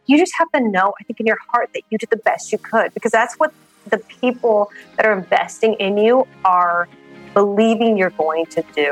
you just have to know, I think, in your heart that you did the best you could, because that's what the people that are investing in you are believing you're going to do.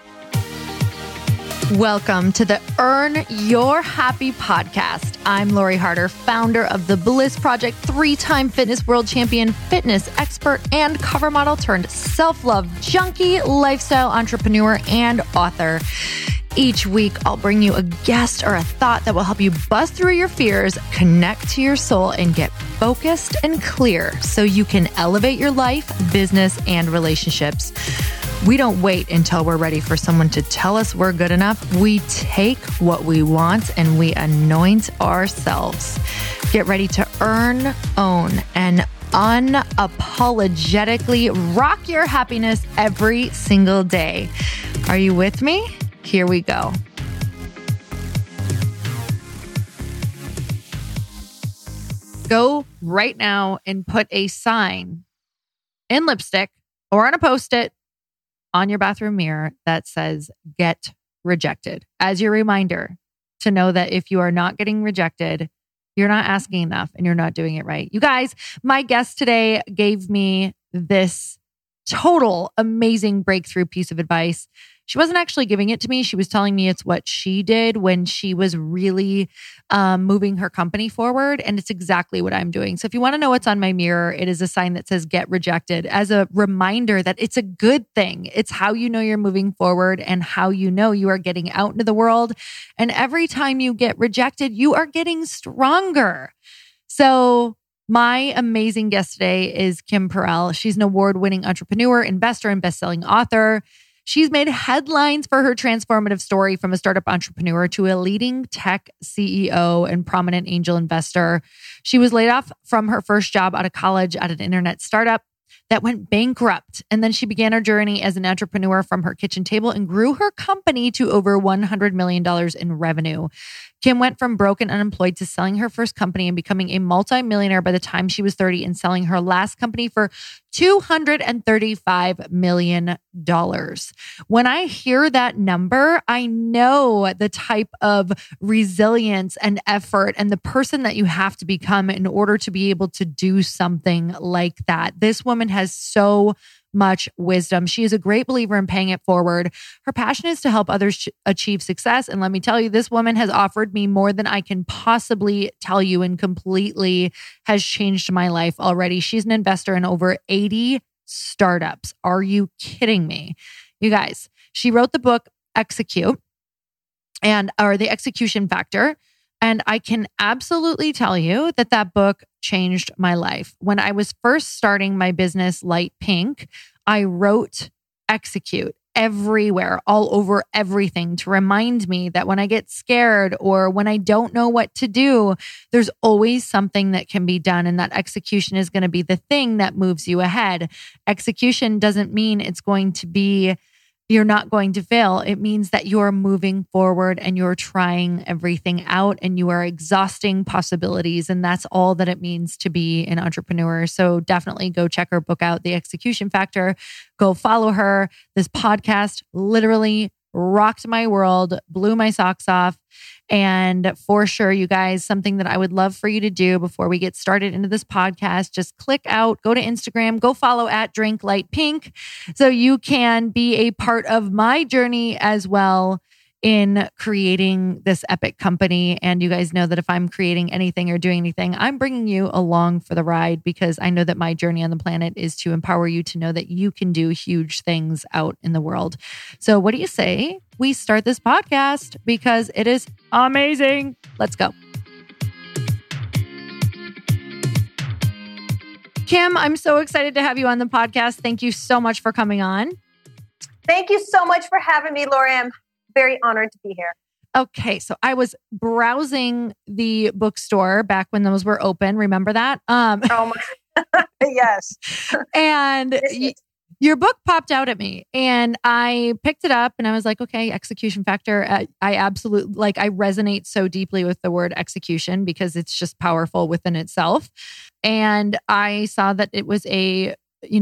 Welcome to the Earn Your Happy podcast. I'm Lori Harder, founder of The Bliss Project, 3-time fitness world champion, fitness expert, and cover model turned self-love junkie, lifestyle entrepreneur, and author. Each week, I'll bring you a guest or a thought that will help you bust through your fears, connect to your soul, and get focused and clear so you can elevate your life, business, and relationships. We don't wait until we're ready for someone to tell us we're good enough. We take what we want and we anoint ourselves. Get ready to earn, own, and unapologetically rock your happiness every single day. Are you with me? Here we go. Go right now and put a sign in lipstick or on a Post-it on your bathroom mirror that says "Get Rejected" as your reminder to know that if you are not getting rejected, you're not asking enough and you're not doing it right. You guys, my guest today gave me this total amazing breakthrough piece of advice. She wasn't actually giving it to me. She was telling me it's what she did when she was really moving her company forward. And it's exactly what I'm doing. So if you want to know what's on my mirror, it is a sign that says "Get Rejected" as a reminder that it's a good thing. It's how you know you're moving forward and how you know you are getting out into the world. And every time you get rejected, you are getting stronger. So my amazing guest today is Kim Perell. She's an award-winning entrepreneur, investor, and best-selling author. She's made headlines for her transformative story from a startup entrepreneur to a leading tech CEO and prominent angel investor. She was laid off from her first job out of college at an internet startup that went bankrupt. And then she began her journey as an entrepreneur from her kitchen table and grew her company to over $100 million in revenue. Kim went from broke and unemployed to selling her first company and becoming a multimillionaire by the time she was 30 and selling her last company for $235 million. When I hear that number, I know the type of resilience and effort and the person that you have to become in order to be able to do something like that. This woman has so much wisdom. She is a great believer in paying it forward. Her passion is to help others achieve success. And let me tell you, this woman has offered me more than I can possibly tell you and completely has changed my life already. She's an investor in over 80 startups. Are you kidding me? You guys, she wrote the book Execute or The Execution Factor. And I can absolutely tell you that that book changed my life. When I was first starting my business, Light Pink, I wrote Execute everywhere, all over everything to remind me that when I get scared or when I don't know what to do, there's always something that can be done. And that execution is going to be the thing that moves you ahead. Execution doesn't mean it's going to be you're not going to fail. It means that you're moving forward and you're trying everything out and you are exhausting possibilities. And that's all that it means to be an entrepreneur. So definitely go check her book out, The Execution Factor. Go follow her. This podcast literally rocked my world, blew my socks off. And for sure, you guys, something that I would love for you to do before we get started into this podcast, just click out, go to Instagram, go follow at Drink Light Pink so you can be a part of my journey as well in creating this epic company. And you guys know that if I'm creating anything or doing anything, I'm bringing you along for the ride because I know that my journey on the planet is to empower you to know that you can do huge things out in the world. So what do you say we start this podcast because it is amazing? Let's go. Kim, I'm so excited to have you on the podcast. Thank you so much for coming on. Thank you so much for having me, Lori. I'm very honored to be here. Okay, so I was browsing the bookstore back when those were open. Remember that? Oh my, yes. And your book popped out at me, and I picked it up, and I was like, "Okay, Execution Factor." I absolutely I resonate so deeply with the word execution because it's just powerful within itself. And I saw that it was a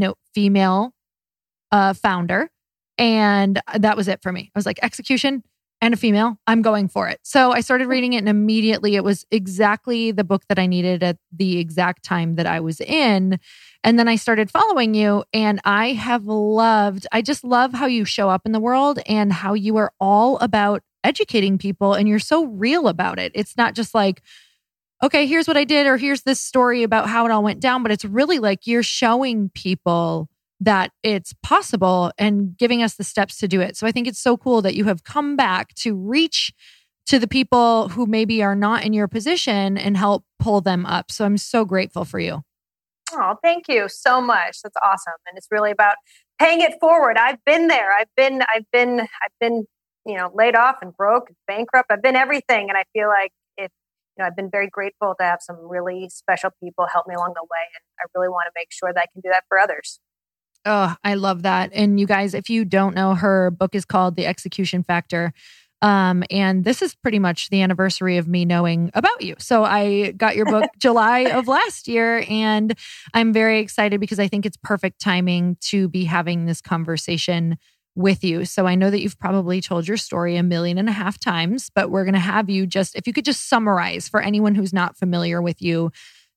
female founder. And that was it for me. I was like, execution, and a female, I'm going for it. So I started reading it and immediately it was exactly the book that I needed at the exact time that I was in. And then I started following you and I just love how you show up in the world and how you are all about educating people and you're so real about it. It's not just like, okay, here's what I did or here's this story about how it all went down, but it's really like you're showing people that it's possible and giving us the steps to do it. So I think it's so cool that you have come back to reach to the people who maybe are not in your position and help pull them up. So I'm so grateful for you. Oh, thank you so much. That's awesome. And it's really about paying it forward. I've been there. I've been, laid off and broke and bankrupt. I've been everything. And I feel like I've been very grateful to have some really special people help me along the way. And I really want to make sure that I can do that for others. Oh, I love that. And you guys, if you don't know, her book is called The Execution Factor. And this is pretty much the anniversary of me knowing about you. So I got your book July of last year, and I'm very excited because I think it's perfect timing to be having this conversation with you. So I know that you've probably told your story 1.5 million times, but we're going to have you if you could just summarize for anyone who's not familiar with you,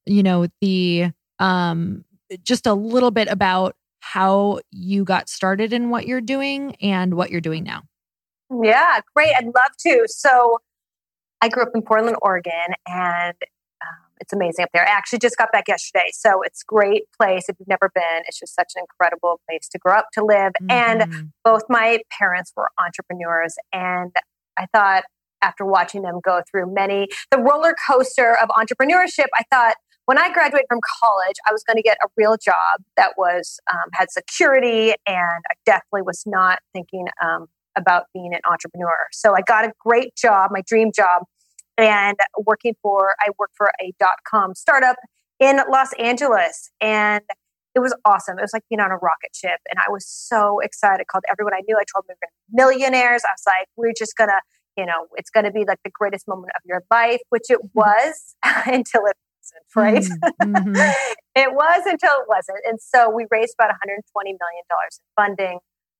just a little bit about how you got started in what you're doing and what you're doing now. Yeah, great. I'd love to. So I grew up in Portland, Oregon, and it's amazing up there. I actually just got back yesterday. So it's a great place. If you've never been, it's just such an incredible place to grow up, to live. Mm-hmm. And both my parents were entrepreneurs. And I thought after watching them go through the roller coaster of entrepreneurship, I thought, when I graduated from college, I was going to get a real job that had security, and I definitely was not thinking about being an entrepreneur. So I got a great job, my dream job, and I worked for a .com startup in Los Angeles, and it was awesome. It was like being on a rocket ship, and I was so excited. I called everyone I knew. I told them we were going to be millionaires. I was like, we're just going to, it's going to be like the greatest moment of your life, which it was until it right? Mm-hmm. It was until it wasn't. And so we raised about $120 million in funding.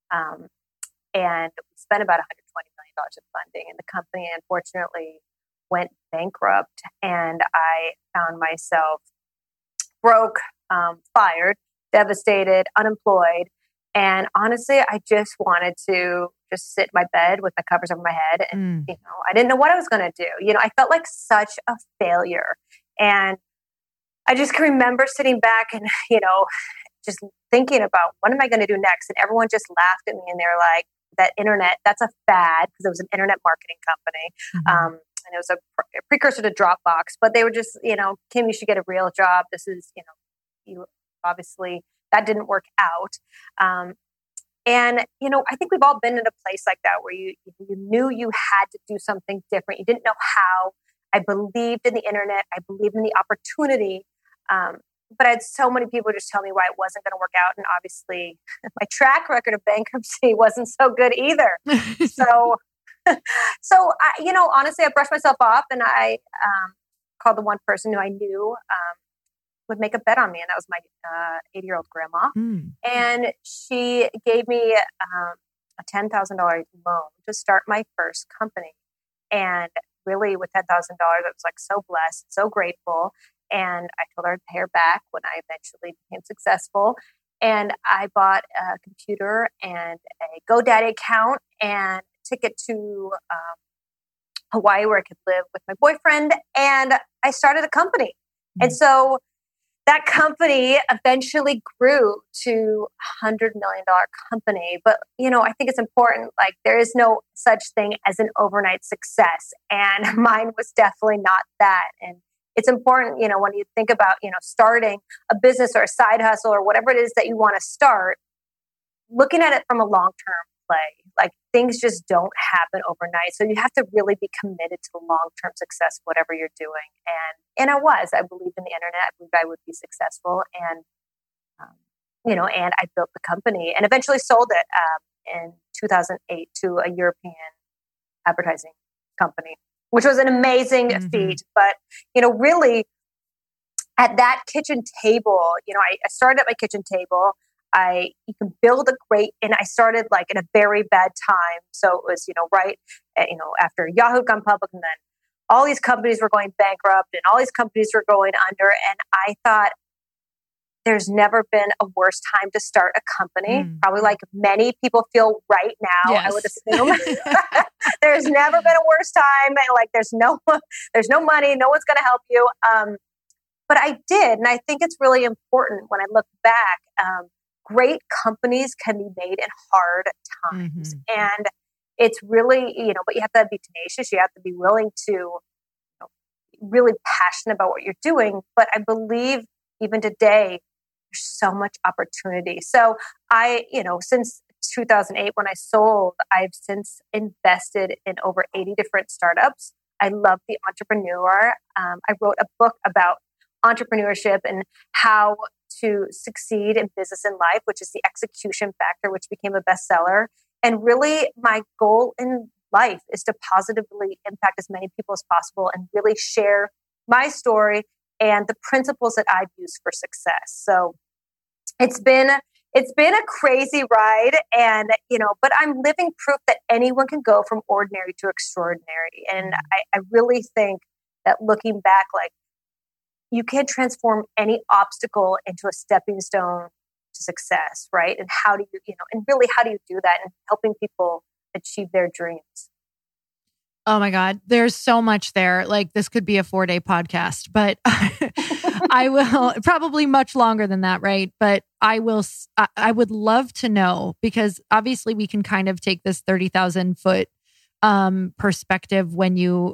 And we spent about $120 million in funding. And the company, unfortunately, went bankrupt. And I found myself broke, fired, devastated, unemployed. And honestly, I just wanted to just sit in my bed with my covers over my head. And, I didn't know what I was going to do. I felt like such a failure. And I just can remember sitting back and, just thinking about what am I going to do next? And everyone just laughed at me and they're like, that internet, that's a fad, because it was an internet marketing company. Mm-hmm. And it was a precursor to Dropbox, but they were just, Kim, you should get a real job. This is, you obviously, that didn't work out. And, I think we've all been in a place like that where you knew you had to do something different. You didn't know how. I believed in the internet. I believed in the opportunity. But I had so many people just tell me why it wasn't going to work out. And obviously my track record of bankruptcy wasn't so good either. So I, honestly, I brushed myself off and I called the one person who I knew would make a bet on me. And that was my 80-year-old grandma. Mm. And she gave me a $10,000 loan to start my first company. And really, with $10,000, I was like so blessed, so grateful. And I told her I'd pay her back when I eventually became successful. And I bought a computer and a GoDaddy account and a ticket to Hawaii where I could live with my boyfriend. And I started a company. Mm-hmm. And so that company eventually grew to a $100 million company. But, I think it's important, like there is no such thing as an overnight success. And mine was definitely not that. And it's important, when you think about, starting a business or a side hustle or whatever it is that you want to start, looking at it from a long-term play. Like things just don't happen overnight. So you have to really be committed to the long-term success of whatever you're doing. And I believed in the internet. I believed I would be successful. And, and I built the company and eventually sold it in 2008 to a European advertising company, which was an amazing feat. But, really at that kitchen table, I started at my kitchen table. You can build a great, and I started like in a very bad time. So it was, right, after Yahoo had gone public, and then all these companies were going bankrupt and all these companies were going under. And I thought, there's never been a worse time to start a company. Probably like many people feel right now, yes. I would assume. There's never been a worse time. Like there's no money. No one's going to help you. But I did. And I think it's really important when I look back, great companies can be made in hard times. And it's really, but you have to be tenacious. You have to be willing to, really passionate about what you're doing. But I believe even today, there's so much opportunity. So since 2008, when I sold, I've since invested in over 80 different startups. I love The Entrepreneur. I wrote a book about entrepreneurship and how to succeed in business and life, which is The Execution Factor, which became a bestseller. And really, my goal in life is to positively impact as many people as possible and really share my story and the principles that I've used for success. So it's been a crazy ride, and but I'm living proof that anyone can go from ordinary to extraordinary. And I really think that looking back, like you can transform any obstacle into a stepping stone to success, right? And how do you, and really how do you do that and helping people achieve their dreams? Oh my God, there's so much there. Like this could be a 4-day podcast, but I will probably much longer than that, right? But I would love to know, because obviously we can kind of take this 30,000 foot perspective when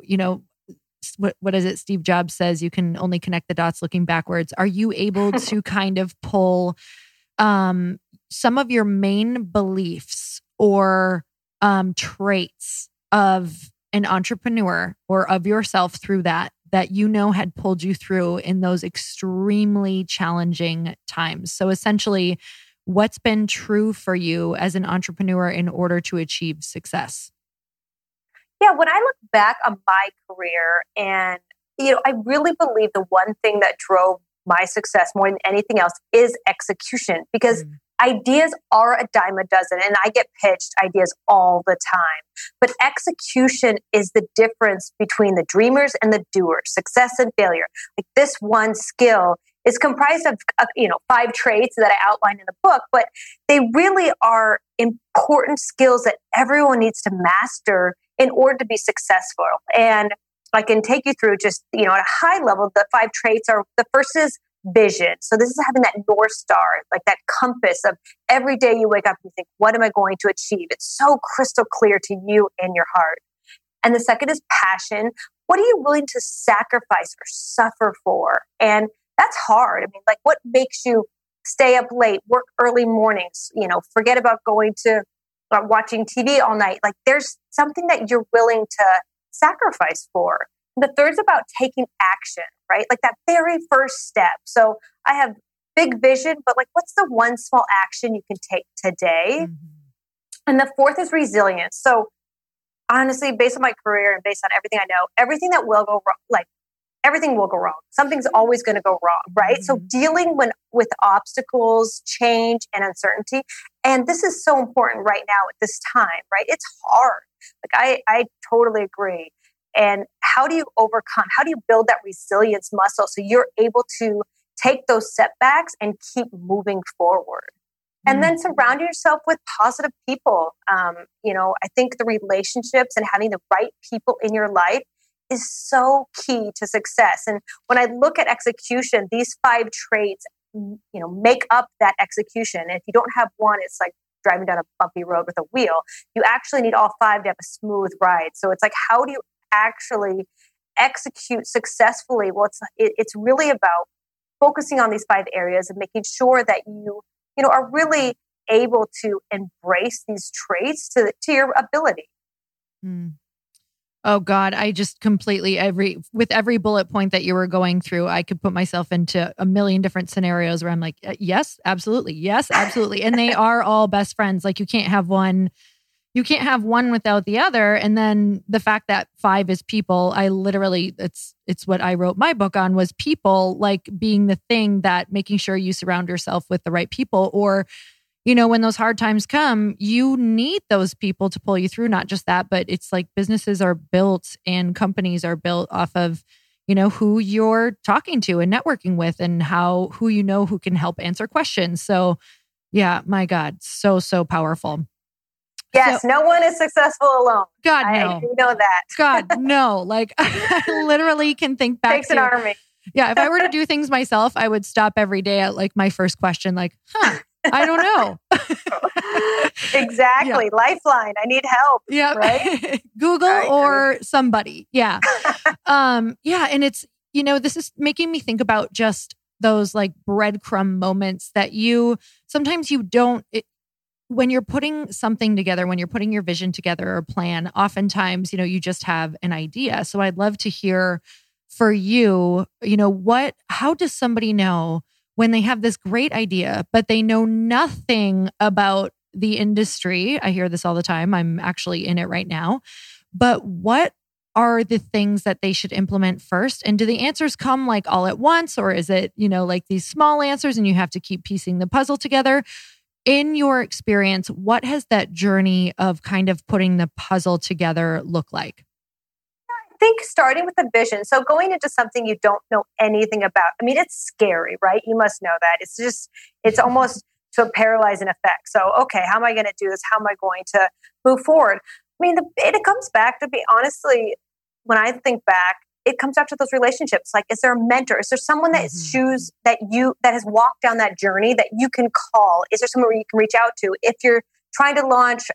what is it? Steve Jobs says you can only connect the dots looking backwards. Are you able to kind of pull some of your main beliefs or traits of an entrepreneur or of yourself through that had pulled you through in those extremely challenging times? So essentially, what's been true for you as an entrepreneur in order to achieve success? Yeah, when I look back on my career, and I really believe the one thing that drove my success more than anything else is execution, because ideas are a dime a dozen, and I get pitched ideas all the time. But execution is the difference between the dreamers and the doers, success and failure. Like this one skill is comprised of 5 traits that I outlined in the book, but they really are important skills that everyone needs to master in order to be successful. And I can take you through just, at a high level, the 5 traits are, the first is vision. So this is having that North Star, like that compass of every day you wake up and you think, what am I going to achieve? It's so crystal clear to you in your heart. And the second is passion. What are you willing to sacrifice or suffer for? And that's hard. I mean, like what makes you stay up late, work early mornings, forget about going to watching TV all night? Like there's something that you're willing to sacrifice for. And the third's about taking action, right? Like that very first step. So I have big vision, but like what's the one small action you can take today? And the fourth is resilience. So honestly, based on my career and based on everything I know, everything that will go wrong, everything will go wrong. Something's always going to go wrong, right? So dealing with obstacles, change, and uncertainty. And this is so important right now at this time, right? It's hard. Like I totally agree. And how do you overcome? How do you build that resilience muscle so you're able to take those setbacks and keep moving forward? And then surround yourself with positive people. I think the relationships and having the right people in your life is so key to success. And when I look at execution, these 5 traits, make up that execution. And if you don't have one, it's like driving down a bumpy road with a wheel. You actually need all 5 to have a smooth ride. So it's like, how do you actually execute successfully? Well, it's really about focusing on these 5 areas and making sure that you are really able to embrace these traits to your ability. Oh God, I just completely with every bullet point that you were going through, I could put myself into a million different scenarios where I'm like, yes, absolutely. Yes, absolutely. And they are all best friends. Like you can't have one, you can't have one without the other. And then the fact that 5 is people, I literally, it's what I wrote my book on, was people, like being the thing that making sure you surround yourself with the right people, or, when those hard times come, you need those people to pull you through. Not just that, but it's like businesses are built and companies are built off of, who you're talking to and networking with, and who who can help answer questions. So yeah, my God, so powerful. Yes, no one is successful alone. God, no. I know that. God, no. Like, I literally can think back Takes an army. Yeah, if I were to do things myself, I would stop every day at like my first question, like, I don't know. Exactly. Yeah. Lifeline. I need help. Yeah. Right? Google or somebody. Yeah. Yeah. And it's, this is making me think about just those like breadcrumb moments that sometimes you don't, when you're putting something together, when you're putting your vision together or plan, oftentimes, you just have an idea. So I'd love to hear for you, how does somebody know when they have this great idea, but they know nothing about the industry? I hear this all the time. I'm actually in it right now. But what are the things that they should implement first? And do the answers come like all at once? Or is it, like these small answers and you have to keep piecing the puzzle together? In your experience, what has that journey of kind of putting the puzzle together look like? I think starting with a vision. So going into something you don't know anything about. I mean, it's scary, right? You must know that. It's almost to a paralyzing effect. So, okay, how am I going to do this? How am I going to move forward? I mean, it comes back to be honestly, when I think back, it comes back to those relationships. Like, is there a mentor? Is there someone that that has walked down that journey that you can call? Is there someone where you can reach out to? If you're trying to launch,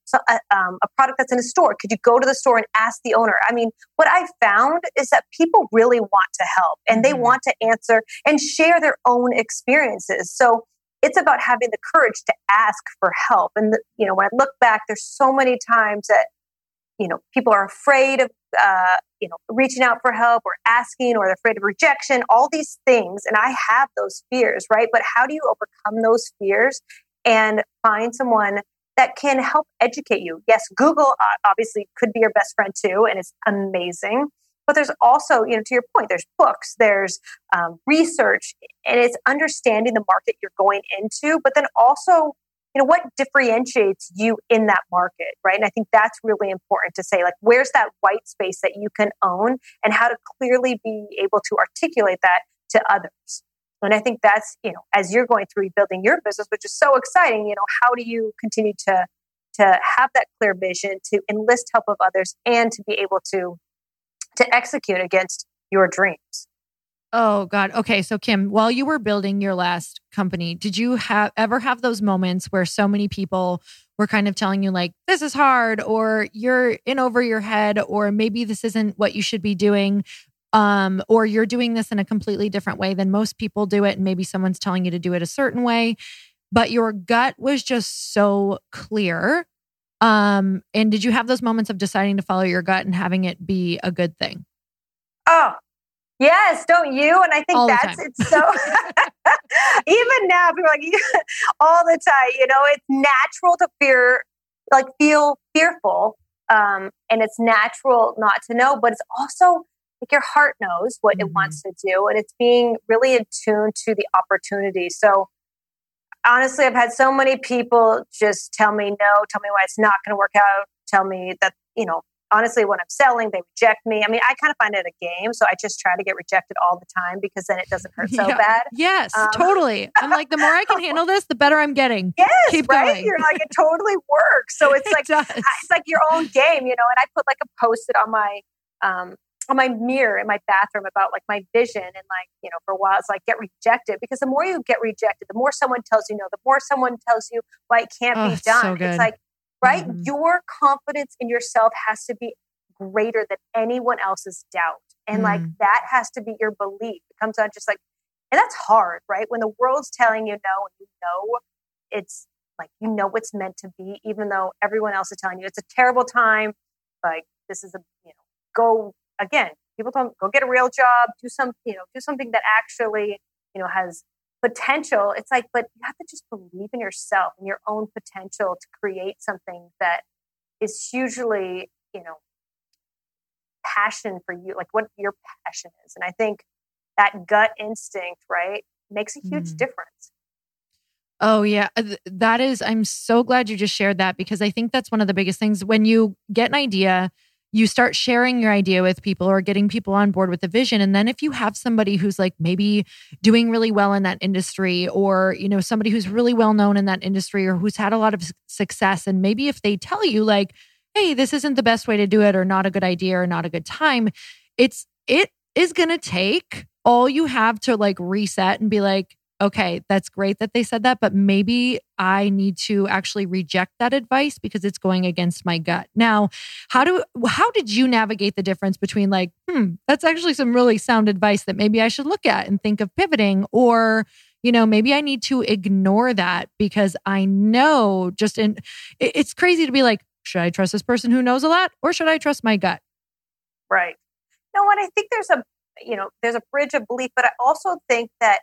a product that's in a store, could you go to the store and ask the owner? I mean, what I found is that people really want to help and they want to answer and share their own experiences. So it's about having the courage to ask for help. And, when I look back, there's so many times that, people are afraid of, reaching out for help or asking, or they're afraid of rejection, all these things. And I have those fears, right? But how do you overcome those fears and find someone that can help educate you? Yes, Google obviously could be your best friend too, and it's amazing. But there's also, to your point, there's books, there's research, and it's understanding the market you're going into, but then also, what differentiates you in that market, right? And I think that's really important to say, like, where's that white space that you can own and how to clearly be able to articulate that to others. And I think that's, as you're going through rebuilding your business, which is so exciting, how do you continue to have that clear vision, to enlist help of others, and to be able to execute against your dreams? Oh God. Okay. So Kim, while you were building your last company, did you ever have those moments where so many people were kind of telling you like, this is hard, or you're in over your head, or maybe this isn't what you should be doing? Or you're doing this in a completely different way than most people do it. And maybe someone's telling you to do it a certain way, but your gut was just so clear. And did you have those moments of deciding to follow your gut and having it be a good thing? Oh, yes, don't you? And I think it's so, even now, people are like, all the time, it's natural to feel fearful. And it's natural not to know, but it's also like your heart knows what it wants to do. And it's being really in tune to the opportunity. So honestly, I've had so many people just tell me no, tell me why it's not going to work out, tell me that, honestly, when I'm selling, they reject me. I mean, I kind of find it a game. So I just try to get rejected all the time because then it doesn't hurt so bad. Yes, totally. I'm like, the more I can handle this, the better I'm getting. Yes, keep right? going. You're like, it totally works. So it's like, it's like your own game, and I put like a Post-it on my mirror in my bathroom about like my vision. And like, for a while, it's like, get rejected, because the more you get rejected, the more someone tells you no, the more someone tells you why it can't be done. So good. It's like, right? Your confidence in yourself has to be greater than anyone else's doubt. And like, that has to be your belief. It comes out just like, and that's hard, right? When the world's telling you no, and it's like, what's meant to be, even though everyone else is telling you it's a terrible time. Like, this is go again. People don't go get a real job, do something that actually, has potential. It's like, but you have to just believe in yourself and your own potential to create something that is usually, passion for you, like what your passion is. And I think that gut instinct, right, makes a huge difference. Oh yeah, that is, I'm so glad you just shared that, because I think that's one of the biggest things. When you get an idea, you start sharing your idea with people or getting people on board with the vision. And then if you have somebody who's like maybe doing really well in that industry, or, somebody who's really well known in that industry, or who's had a lot of success, and maybe if they tell you like, hey, this isn't the best way to do it, or not a good idea, or not a good time, it is going to take all you have to like reset and be like, okay, that's great that they said that, but maybe I need to actually reject that advice because it's going against my gut. Now, how did you navigate the difference between like, that's actually some really sound advice that maybe I should look at and think of pivoting, or, maybe I need to ignore that because I know it's crazy to be like, should I trust this person who knows a lot, or should I trust my gut? Right. No, and I think there's a bridge of belief, but I also think that,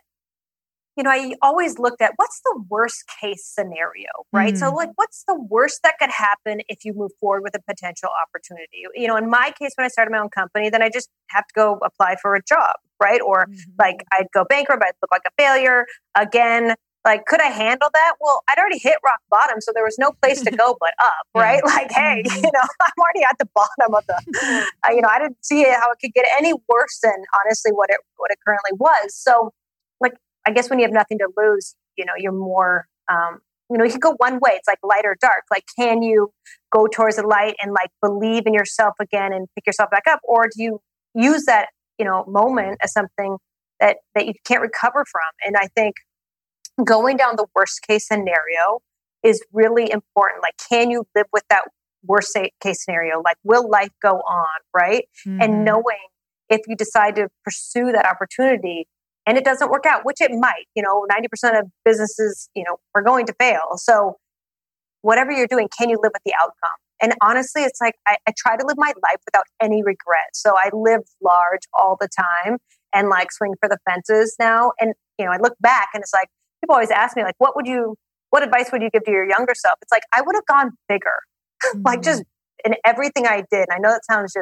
I always looked at what's the worst case scenario, right? So like, what's the worst that could happen if you move forward with a potential opportunity? In my case, when I started my own company, then I just have to go apply for a job, right? Or like I'd go bankrupt, I'd look like a failure again. Like, could I handle that? Well, I'd already hit rock bottom, so there was no place to go but up, right? Yeah. Like, hey, I'm already at the bottom of the, I didn't see how it could get any worse than honestly what it currently was. So, like, I guess when you have nothing to lose, you're more, you could go one way. It's like light or dark. Like, can you go towards the light and like believe in yourself again and pick yourself back up, or do you use that moment as something that you can't recover from? And I think going down the worst case scenario is really important. Like, can you live with that worst case scenario? Like, will life go on, right? And knowing if you decide to pursue that opportunity and it doesn't work out, which it might, 90% of businesses, are going to fail. So whatever you're doing, can you live with the outcome? And honestly, it's like, I try to live my life without any regret. So I live large all the time and like swing for the fences now. And, I look back and it's like, people always ask me like, what advice would you give to your younger self? It's like, I would have gone bigger, like just in everything I did. And I know that sounds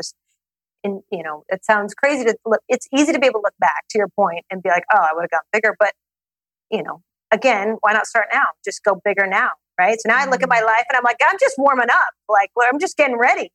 it sounds crazy to look. It's easy to be able to look back to your point and be like, oh, I would have gone bigger. But, again, why not start now? Just go bigger now. Right. So now I look at my life and I'm like, I'm just warming up. Like, I'm just getting ready.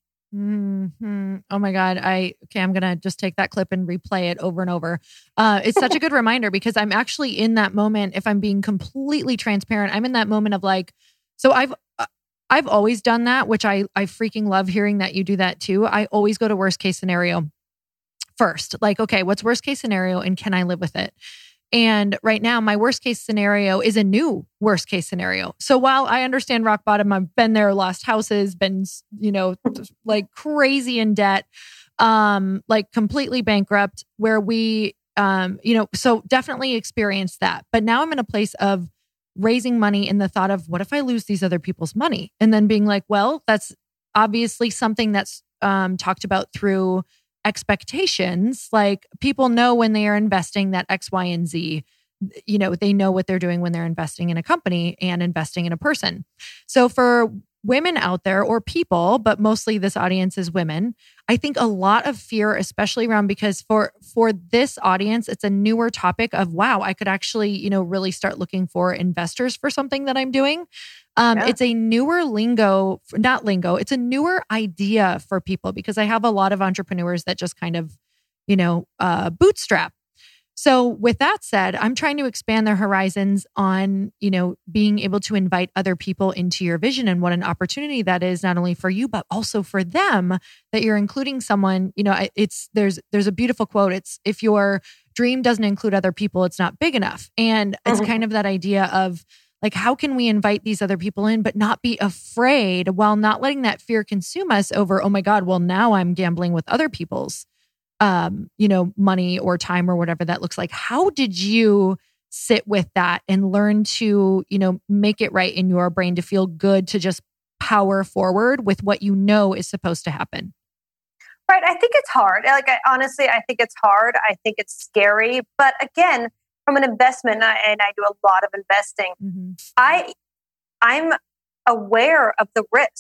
Oh my God. I'm going to just take that clip and replay it over and over. It's such a good reminder, because I'm actually in that moment. If I'm being completely transparent, I'm in that moment of like, so I've always done that, which I freaking love hearing that you do that too. I always go to worst case scenario first. Like, okay, what's worst case scenario and can I live with it? And right now, my worst case scenario is a new worst case scenario. So while I understand rock bottom, I've been there, lost houses, been, like crazy in debt, like completely bankrupt, where we, so definitely experienced that. But now I'm in a place of raising money in the thought of, what if I lose these other people's money? And then being like, well, that's obviously something that's talked about through expectations. Like, people know when they are investing that X, Y, and Z, they know what they're doing when they're investing in a company and investing in a person. So for women out there, or people, but mostly this audience is women, I think a lot of fear, especially around, because for this audience, it's a newer topic of, wow, I could actually, really start looking for investors for something that I'm doing. It's a newer it's a newer idea for people, because I have a lot of entrepreneurs that just kind of, bootstrap. So with that said, I'm trying to expand their horizons on, being able to invite other people into your vision, and what an opportunity that is, not only for you, but also for them, that you're including someone. There's a beautiful quote. It's, if your dream doesn't include other people, it's not big enough. And it's kind of that idea of like, how can we invite these other people in, but not be afraid, while not letting that fear consume us over, oh my God, well, now I'm gambling with other people's money or time, or whatever that looks like. How did you sit with that and learn to, make it right in your brain to feel good, to just power forward with what is supposed to happen? Right. I think it's hard. Like, honestly, I think it's hard. I think it's scary. But again, from an investment, and I do a lot of investing, I'm aware of the risk.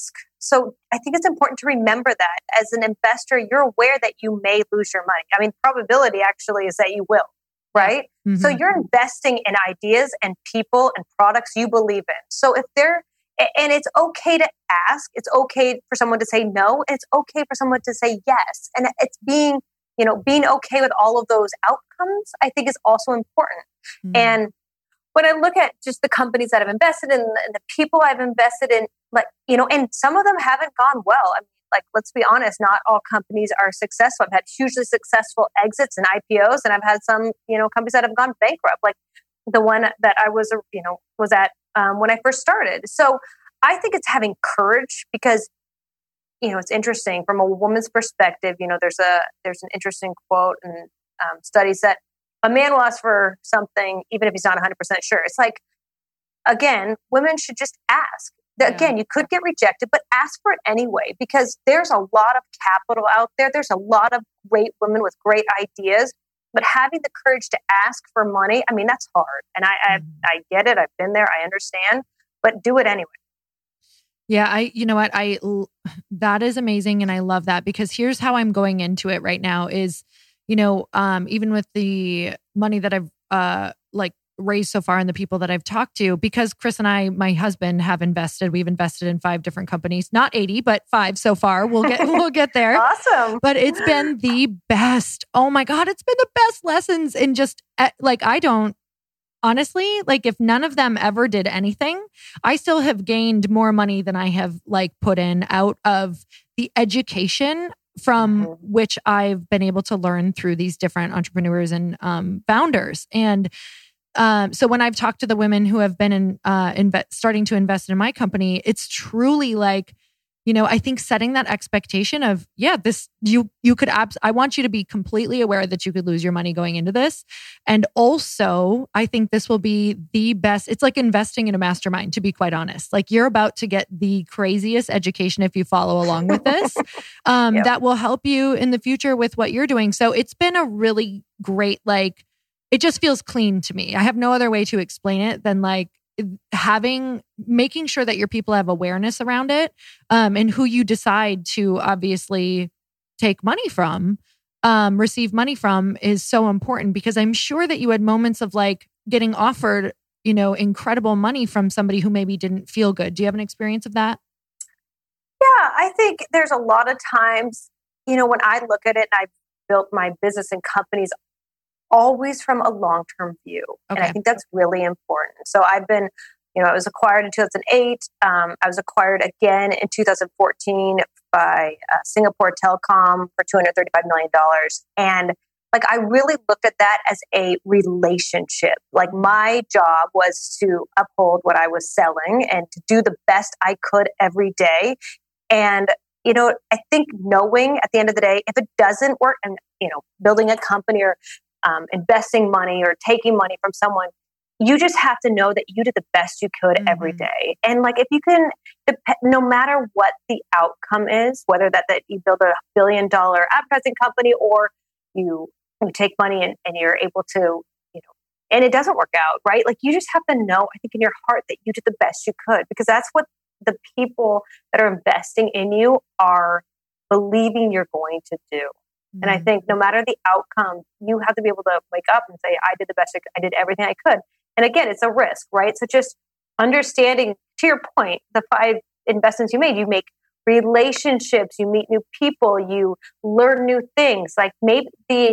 So I think it's important to remember that as an investor, you're aware that you may lose your money. I mean, probability actually is that you will, right? Mm-hmm. So you're investing in ideas and people and products you believe in. So if and it's okay to ask, it's okay for someone to say no, and it's okay for someone to say yes. And it's being okay with all of those outcomes, I think is also important. Mm-hmm. And when I look at just the companies that I've invested in and the people I've invested in, and some of them haven't gone well. I mean, let's be honest, not all companies are successful. I've had hugely successful exits and IPOs, and I've had some, companies that have gone bankrupt, like the one that I was at when I first started. So I think it's having courage because, it's interesting from a woman's perspective. There's an interesting quote and studies that a man will ask for something even if he's not 100% sure. It's like, again, women should just ask. Yeah. Again, you could get rejected, but ask for it anyway, because there's a lot of capital out there. There's a lot of great women with great ideas, but having the courage to ask for money, I mean, that's hard. And I get it. I've been there. I understand, but do it anyway. Yeah, you know what? That is amazing. And I love that, because here's how I'm going into it right now is, even with the money that I've raised so far and the people that I've talked to, because Chris and I, my husband, we've invested in 5 different companies, not 80, but 5 so far. We'll get there. Awesome. But it's been the best. Oh my God. It's been the best lessons in just honestly, if none of them ever did anything, I still have gained more money than I have put in out of the education from which I've been able to learn through these different entrepreneurs and founders. And so when I've talked to the women who have been starting to invest in my company, it's truly I think setting that expectation of, you could I want you to be completely aware that you could lose your money going into this. And also, I think this will be the best. It's like investing in a mastermind, to be quite honest. You're about to get the craziest education if you follow along with this, Yep. that will help you in the future with what you're doing. So it's been a really great, it just feels clean to me. I have no other way to explain it than making sure that your people have awareness around it, and who you decide to obviously take money from, receive money from, is so important, because I'm sure that you had moments of getting offered, incredible money from somebody who maybe didn't feel good. Do you have an experience of that? Yeah, I think there's a lot of times, when I look at it, and I've built my business and companies always from a long-term view. Okay. And I think that's really important. So I've been, I was acquired in 2008. I was acquired again in 2014 by Singapore Telecom for $235 million. And I really looked at that as a relationship. My job was to uphold what I was selling and to do the best I could every day. And I think knowing at the end of the day, if it doesn't work, and building a company or investing money or taking money from someone, you just have to know that you did the best you could every day. And if you can, no matter what the outcome is, whether that you build $1 billion advertising company or you take money and you're able to, and it doesn't work out, right? You just have to know, I think, in your heart that you did the best you could, because that's what the people that are investing in you are believing you're going to do. And I think no matter the outcome, you have to be able to wake up and say, I did the best I did everything I could. And again, it's a risk, right? So just understanding, to your point, the 5 investments you make relationships, you meet new people, you learn new things. Maybe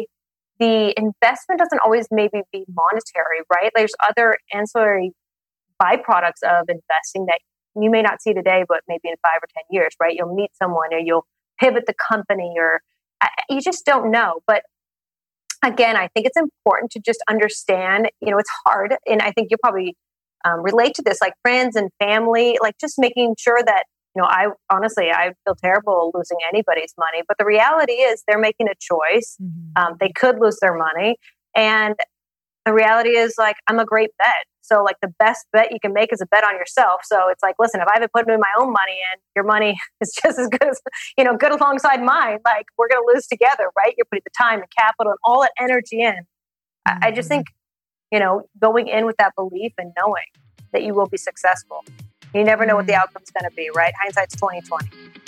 the investment doesn't always maybe be monetary, right? There's other ancillary byproducts of investing that you may not see today, but maybe in 5 or 10 years, right? You'll meet someone, or you'll pivot the company, or you just don't know. But again, I think it's important to just understand, it's hard. And I think you probably relate to this, friends and family, just making sure that, I feel terrible losing anybody's money. But the reality is they're making a choice. They could lose their money. And the reality is I'm a great bet. So the best bet you can make is a bet on yourself. So it's listen, if I haven't put my own money in, your money is just as good as, good alongside mine. We're going to lose together, right? You're putting the time and capital and all that energy in. I just think, going in with that belief and knowing that you will be successful. You never know what the outcome's going to be, right? Hindsight's 20/20.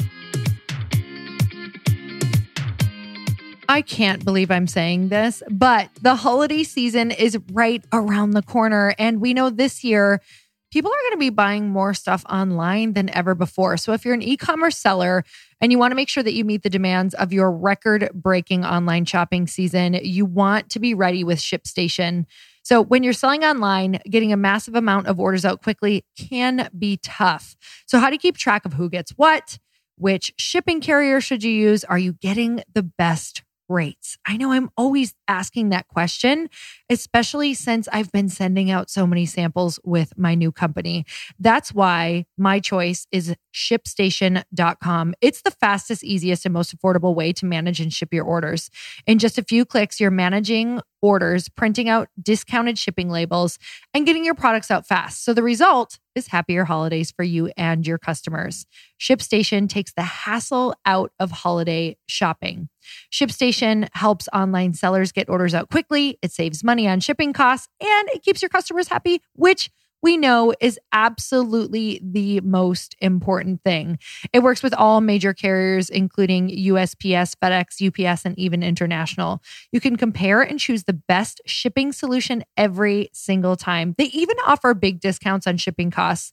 I can't believe I'm saying this, but the holiday season is right around the corner. And we know this year, people are going to be buying more stuff online than ever before. So if you're an e-commerce seller and you want to make sure that you meet the demands of your record-breaking online shopping season, you want to be ready with ShipStation. So when you're selling online, getting a massive amount of orders out quickly can be tough. So how do you keep track of who gets what? Which shipping carrier should you use? Are you getting the best rates? I know I'm always asking that question, especially since I've been sending out so many samples with my new company. That's why my choice is ShipStation.com. It's the fastest, easiest, and most affordable way to manage and ship your orders. In just a few clicks, you're managing orders, printing out discounted shipping labels, and getting your products out fast. So the result is happier holidays for you and your customers. ShipStation takes the hassle out of holiday shopping. ShipStation helps online sellers get orders out quickly. It saves money on shipping costs, and it keeps your customers happy, which we know is absolutely the most important thing. It works with all major carriers, including USPS, FedEx, UPS, and even international. You can compare and choose the best shipping solution every single time. They even offer big discounts on shipping costs.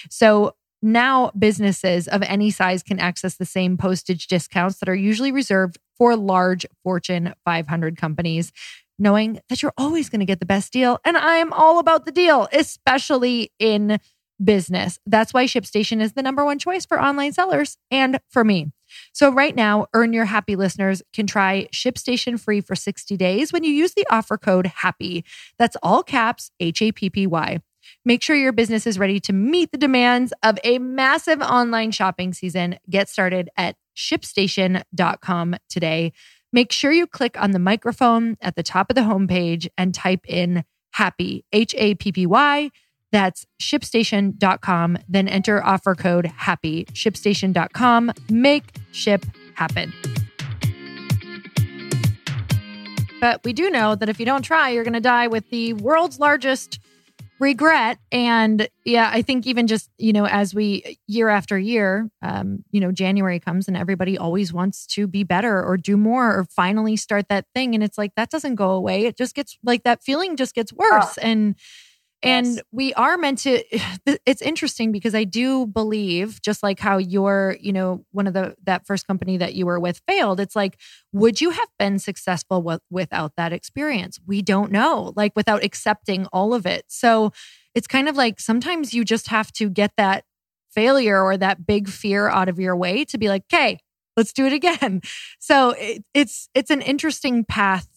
So now businesses of any size can access the same postage discounts that are usually reserved for large Fortune 500 companies, knowing that you're always going to get the best deal. And I am all about the deal, especially in business. That's why ShipStation is the number one choice for online sellers and for me. So right now, Earn Your Happy listeners can try ShipStation free for 60 days when you use the offer code HAPPY. That's all caps, HAPPY. Make sure your business is ready to meet the demands of a massive online shopping season. Get started at ShipStation.com today. Make sure you click on the microphone at the top of the homepage and type in HAPPY, HAPPY. That's ShipStation.com. Then enter offer code HAPPY. ShipStation.com. Make ship happen. But we do know that if you don't try, you're going to die with the world's largest regret. And yeah, I think even just, as we year after year, January comes and everybody always wants to be better or do more or finally start that thing. And it's like, that doesn't go away. It just gets like that feeling just gets worse. And Yes. we are meant to, it's interesting because I do believe, just like how your, one of that first company that you were with failed, it's like, would you have been successful without that experience? We don't know, like without accepting all of it. So it's kind of like, sometimes you just have to get that failure or that big fear out of your way to be like, okay, let's do it again. So it's an interesting path,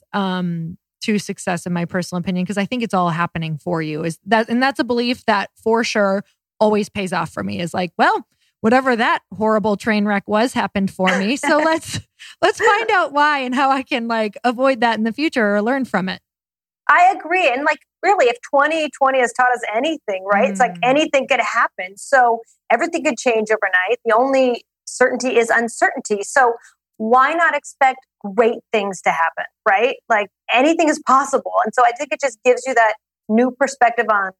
to success, in my personal opinion, because I think it's all happening for you. And that's a belief that for sure always pays off for me. Is like, well, whatever that horrible train wreck was happened for me. So let's find out why and how I can avoid that in the future or learn from it. I agree. And really, if 2020 has taught us anything, right? It's like anything could happen. So everything could change overnight. The only certainty is uncertainty. So why not expect great things to happen, right? Like anything is possible. And so I think it just gives you that new perspective on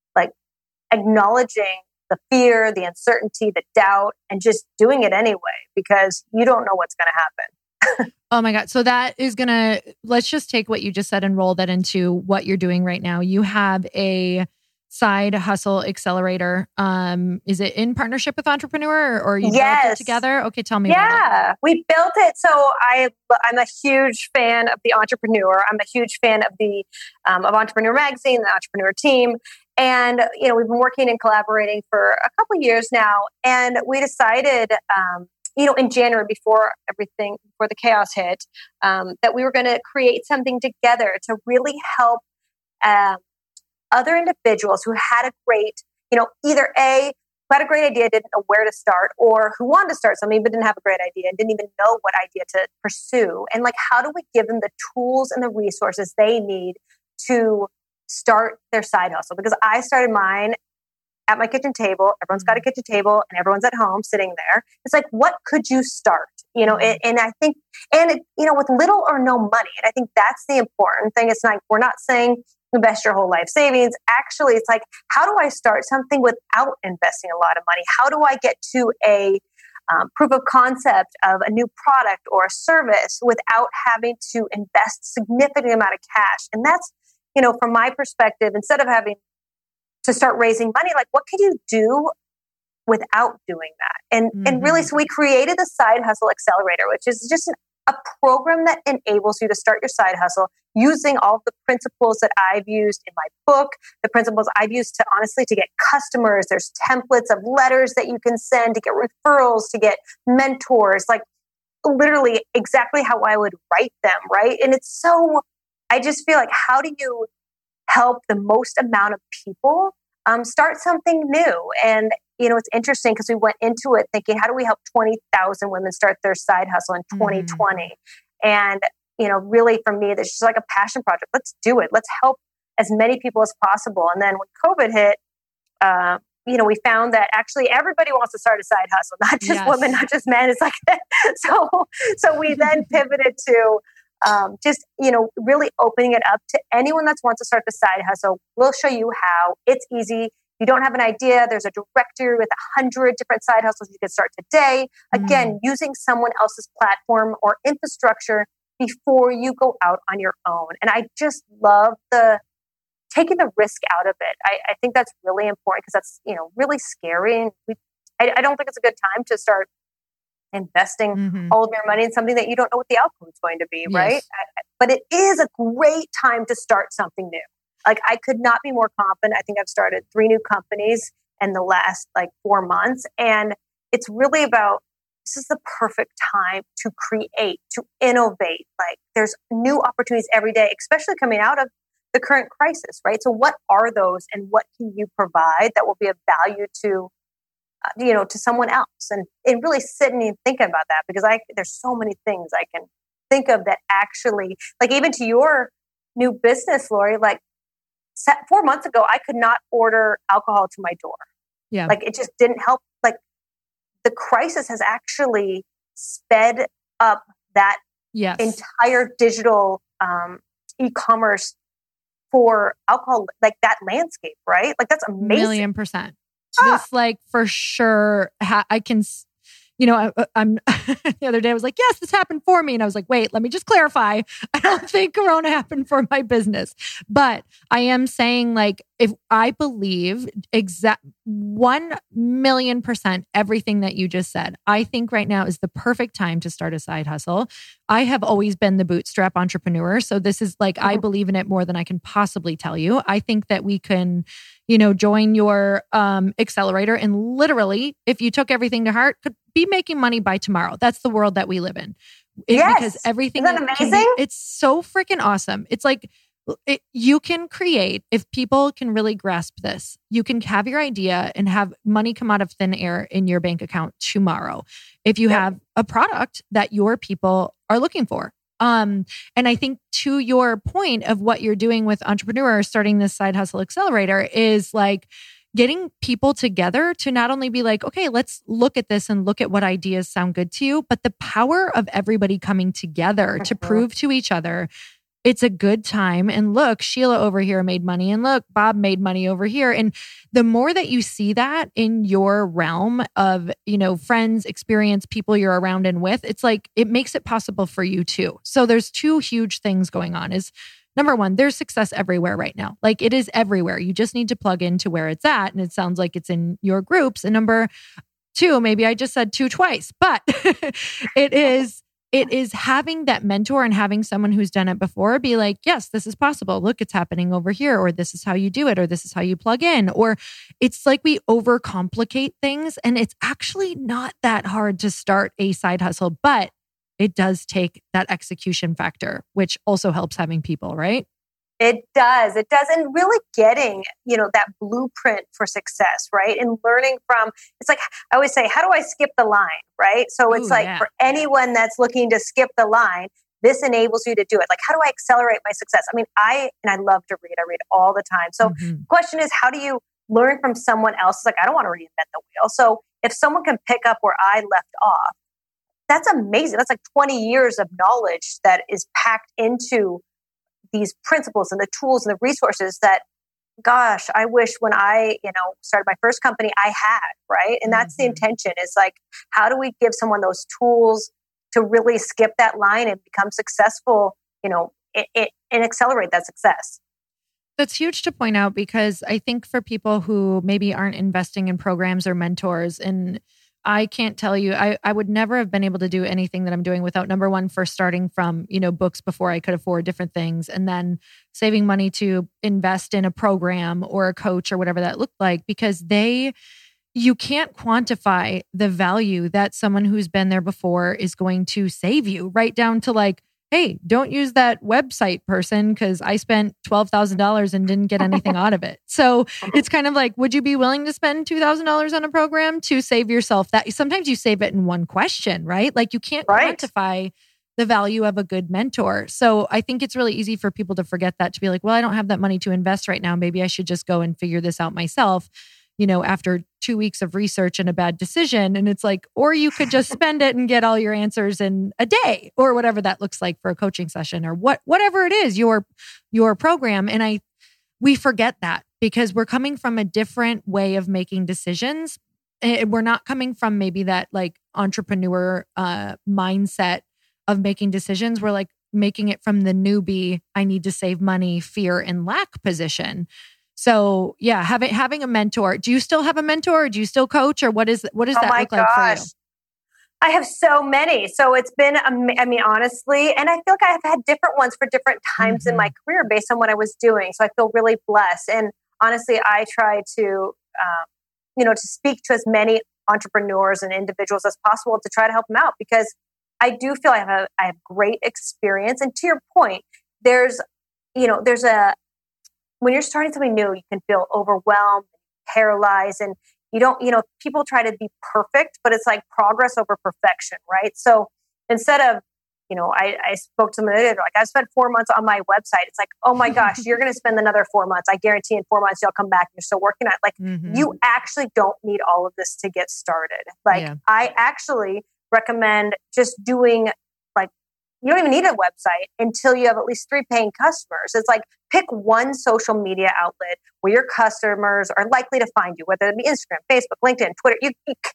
acknowledging the fear, the uncertainty, the doubt, and just doing it anyway, because you don't know what's going to happen. Oh my God. So that is let's just take what you just said and roll that into what you're doing right now. You have a side hustle accelerator. Is it in partnership with Entrepreneur or you built it together? Okay, tell me about it. Yeah, we built it. So I'm a huge fan of the Entrepreneur. I'm a huge fan of the of Entrepreneur Magazine, the Entrepreneur team. And, we've been working and collaborating for a couple of years now. And we decided, in January, before the chaos hit, that we were going to create something together to really help other individuals who had a great, either who had a great idea, didn't know where to start, or who wanted to start something but didn't have a great idea and didn't even know what idea to pursue. And how do we give them the tools and the resources they need to start their side hustle? Because I started mine at my kitchen table. Everyone's got a kitchen table and everyone's at home sitting there. It's like, what could you start? And I think, with little or no money. And I think that's the important thing. It's like, we're not saying invest your whole life savings. Actually, it's like, how do I start something without investing a lot of money? How do I get to a proof of concept of a new product or a service without having to invest significant amount of cash? And that's, from my perspective, instead of having to start raising money, like what can you do without doing that? And really, so we created the Side Hustle Accelerator, which is just a program that enables you to start your side hustle using all of the principles that I've used in my book, the principles I've used to get customers. There's templates of letters that you can send to get referrals, to get mentors, like literally exactly how I would write them, right? And I just feel like, how do you help the most amount of people start something new? And it's interesting because we went into it thinking, how do we help 20,000 women start their side hustle in 2020? And, really for me, this is just like a passion project. Let's do it. Let's help as many people as possible. And then when COVID hit, we found that actually everybody wants to start a side hustle, not just women, not just men. It's like, so we then pivoted to really opening it up to anyone that wants to start the side hustle. We'll show you how. It's easy. You don't have an idea. There's a directory with 100 different side hustles you can start today. Again, using someone else's platform or infrastructure before you go out on your own. And I just love taking the risk out of it. I think that's really important because that's, really scary. And I don't think it's a good time to start investing all of your money in something that you don't know what the outcome is going to be, right? But it is a great time to start something new. Like, I could not be more confident. I think I've started 3 new companies in the last 4 months. And it's really about, this is the perfect time to create, to innovate. Like, there's new opportunities every day, especially coming out of the current crisis, right? So what are those, and what can you provide that will be of value to someone else? And really sitting and thinking about that, because there's so many things I can think of that actually, like, even to your new business, Lori, 4 months ago, I could not order alcohol to my door. Yeah. Like, it just didn't help. Like, the crisis has actually sped up that entire digital e-commerce for alcohol, like that landscape, right? Like, that's amazing. 1,000,000%. This, for sure, I can, I'm the other day I was like, yes, this happened for me. And I was like, wait, let me just clarify. I don't think Corona happened for my business, but I am saying, if I believe 1,000,000% everything that you just said, I think right now is the perfect time to start a side hustle. I have always been the bootstrap entrepreneur. So this is I believe in it more than I can possibly tell you. I think that we can, join your accelerator, and literally, if you took everything to heart, could be making money by tomorrow. That's the world that we live in. Because everything Isn't that amazing? It's so freaking awesome. It's you can create, if people can really grasp this, you can have your idea and have money come out of thin air in your bank account tomorrow. If you have a product that your people are looking for. And I think, to your point of what you're doing with entrepreneurs, starting this Side Hustle Accelerator is getting people together to not only be okay, let's look at this and look at what ideas sound good to you, but the power of everybody coming together to prove to each other it's a good time. And look, Sheila over here made money, and look, Bob made money over here. And the more that you see that in your realm of, friends, experience, people you're around and with, it's it makes it possible for you too. So there's 2 huge things going on. Is number 1, there's success everywhere right now. It is everywhere. You just need to plug into where it's at. And it sounds like it's in your groups. And number 2, maybe I just said 2 twice, but it is having that mentor and having someone who's done it before be yes, this is possible. Look, it's happening over here, or this is how you do it, or this is how you plug in. Or it's we overcomplicate things, and it's actually not that hard to start a side hustle, but it does take that execution factor, which also helps having people, right? It does. It does. And really getting, that blueprint for success, right? And learning from, it's I always say, how do I skip the line, right? So it's for anyone that's looking to skip the line, this enables you to do it. How do I accelerate my success? I mean, I love to read. I read all the time. So the question is, how do you learn from someone else? It's I don't want to reinvent the wheel. So if someone can pick up where I left off, that's amazing. That's 20 years of knowledge that is packed into these principles and the tools and the resources that, gosh, I wish when I, started my first company, I had, right? And that's the intention, is like, how do we give someone those tools to really skip that line and become successful, and accelerate that success? That's huge to point out, because I think for people who maybe aren't investing in programs or mentors, and I can't tell you, I would never have been able to do anything that I'm doing without, number one, first starting from, books before I could afford different things, and then saving money to invest in a program or a coach or whatever that looked like, because you can't quantify the value that someone who's been there before is going to save you, right down to like, hey, don't use that website person because I spent $12,000 and didn't get anything out of it. So it's kind of like, would you be willing to spend $2,000 on a program to save yourself that? Sometimes you save it in one question, right? Like, you can't quantify the value of a good mentor. So I think it's really easy for people to forget that, to be like, well, I don't have that money to invest right now. Maybe I should just go and figure this out myself, after 2 weeks of research and a bad decision. And it's like, or you could just spend it and get all your answers in a day, or whatever that looks like for a coaching session, or whatever it is, your program. And we forget that, because we're coming from a different way of making decisions. We're not coming from maybe that like entrepreneur mindset of making decisions. We're like making it from the newbie, I need to save money, fear and lack position. So yeah, having a mentor. Do you still have a mentor? Or do you still coach? Or what does that look like for you? I have so many. So it's been, honestly, and I feel like I've had different ones for different times in my career based on what I was doing. So I feel really blessed. And honestly, I try to, to speak to as many entrepreneurs and individuals as possible to try to help them out, because I do feel I have great experience. And to your point, when you're starting something new, you can feel overwhelmed, paralyzed, and you don't, people try to be perfect, but it's like progress over perfection, right? So instead of, I spoke to them, they're like, I've spent 4 months on my website. It's like, oh my gosh, you're going to spend another 4 months. I guarantee in 4 months, you'll come back and you're still working on it. Like, you actually don't need all of this to get started. Like, I actually recommend just doing, you don't even need a website until you have at least 3 paying customers. It's like, pick one social media outlet where your customers are likely to find you, whether it be Instagram, Facebook, LinkedIn, Twitter. You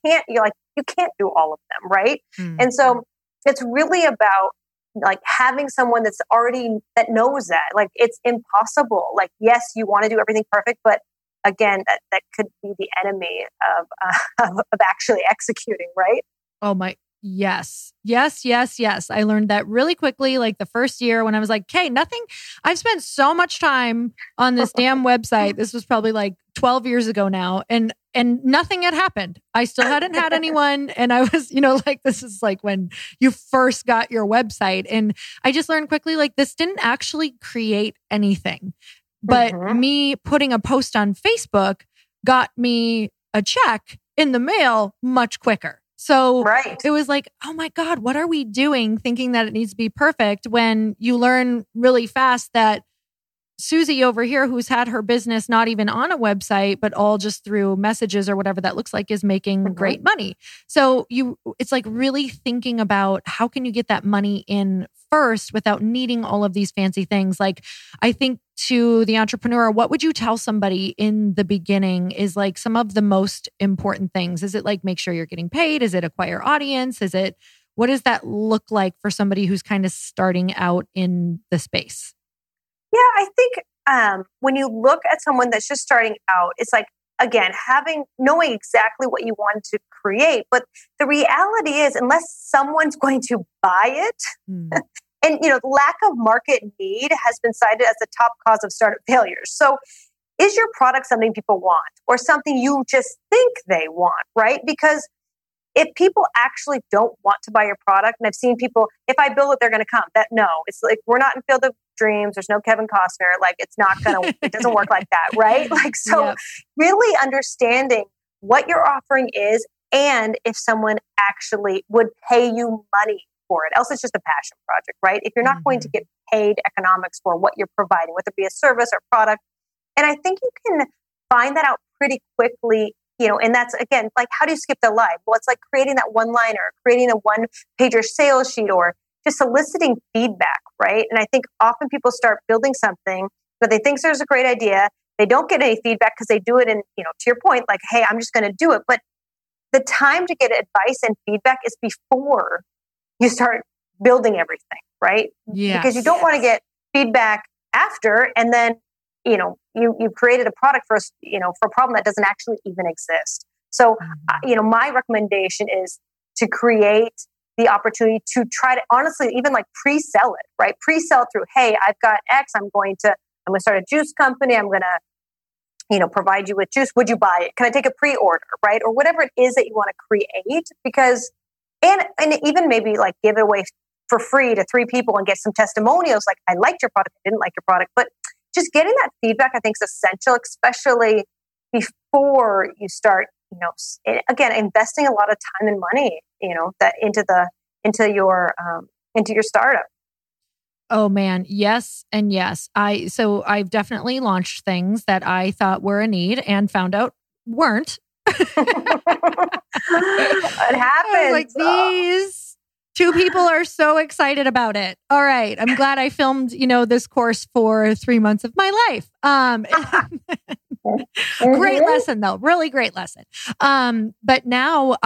can't do all of them, right? And so it's really about like having someone that knows that. Like, it's impossible. Like, yes, you want to do everything perfect, but again, that could be the enemy of actually executing, right? Oh my. Yes. I learned that really quickly, like the first year when I was like, okay, I've spent so much time on this damn website. This was probably like 12 years ago now. And nothing had happened. I still hadn't had anyone. And I was, this is like when you first got your website. And I just learned quickly, like, this didn't actually create anything. But me putting a post on Facebook got me a check in the mail much quicker. So it was like, oh my God, what are we doing thinking that it needs to be perfect, when you learn really fast that Susie over here, who's had her business not even on a website, but all just through messages or whatever that looks like, is making great money. So it's like really thinking about how can you get that money in first without needing all of these fancy things. Like, I think to the entrepreneur, what would you tell somebody in the beginning is like some of the most important things? Is it like, make sure you're getting paid? Is it acquire audience? What does that look like for somebody who's kind of starting out in the space? Yeah, I think when you look at someone that's just starting out, it's like, again, knowing exactly what you want to create. But the reality is, unless someone's going to buy it, and lack of market need has been cited as the top cause of startup failures. So is your product something people want, or something you just think they want, right? Because if people actually don't want to buy your product, and I've seen people, if I build it, they're going to come. It's like, we're not in Field of Dreams. There's no Kevin Costner. Like, it doesn't work like that, right? Like, so really understanding what your offering is, and if someone actually would pay you money for it. Else it's just a passion project, right? If you're not going to get paid economics for what you're providing, whether it be a service or product. And I think you can find that out pretty quickly. And that's, again, like, how do you skip the line? Well, it's like creating that one-liner, creating a one-pager sales sheet, or just soliciting feedback, right? And I think often people start building something, but they think there's a great idea. They don't get any feedback because they do it in, to your point, like, hey, I'm just going to do it. But the time to get advice and feedback is before you start building everything, right? Yes. Because you don't want to get feedback after, and then, you've created a product for a problem that doesn't actually even exist. So, my recommendation is to create the opportunity to try to honestly even like pre-sell it, right? Pre-sell through, hey, I've got X, I'm going to start a juice company. I'm going to, provide you with juice. Would you buy it? Can I take a pre-order, right? Or whatever it is that you want to create, because, and even maybe like give it away for free to 3 people and get some testimonials. Like, I liked your product, I didn't like your product, but just getting that feedback, I think, is essential, especially before you start, again, investing a lot of time and money, that into your startup. Oh man, yes and yes. I've definitely launched things that I thought were a need and found out weren't. It happens. Like, these 2 people are so excited about it. All right, I'm glad I filmed, this course for 3 months of my life. Great lesson though, really great lesson. But now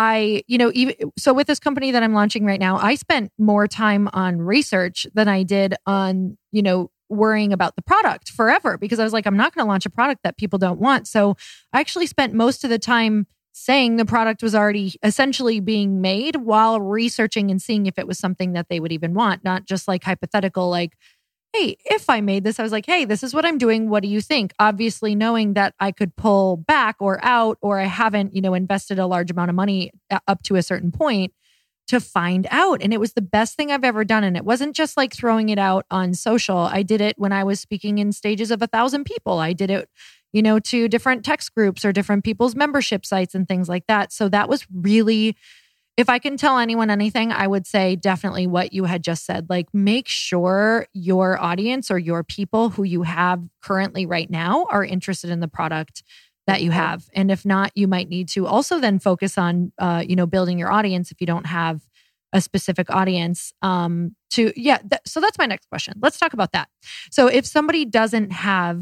so with this company that I'm launching right now, I spent more time on research than I did on, worrying about the product forever, because I was like, I'm not going to launch a product that people don't want. So I actually spent most of the time saying the product was already essentially being made while researching and seeing if it was something that they would even want, not just like hypothetical, like, hey, if I made this, I was like, hey, this is what I'm doing. What do you think? Obviously knowing that I could pull back or out, or I haven't, invested a large amount of money up to a certain point to find out. And it was the best thing I've ever done. And it wasn't just like throwing it out on social. I did it when I was speaking in stages of 1,000 people. I did it, to different text groups or different people's membership sites and things like that. So that was really, if I can tell anyone anything, I would say definitely what you had just said. Like, make sure your audience or your people who you have currently right now are interested in the product that you have. And if not, you might need to also then focus on, building your audience if you don't have a specific audience. So that's my next question. Let's talk about that. So if somebody doesn't have,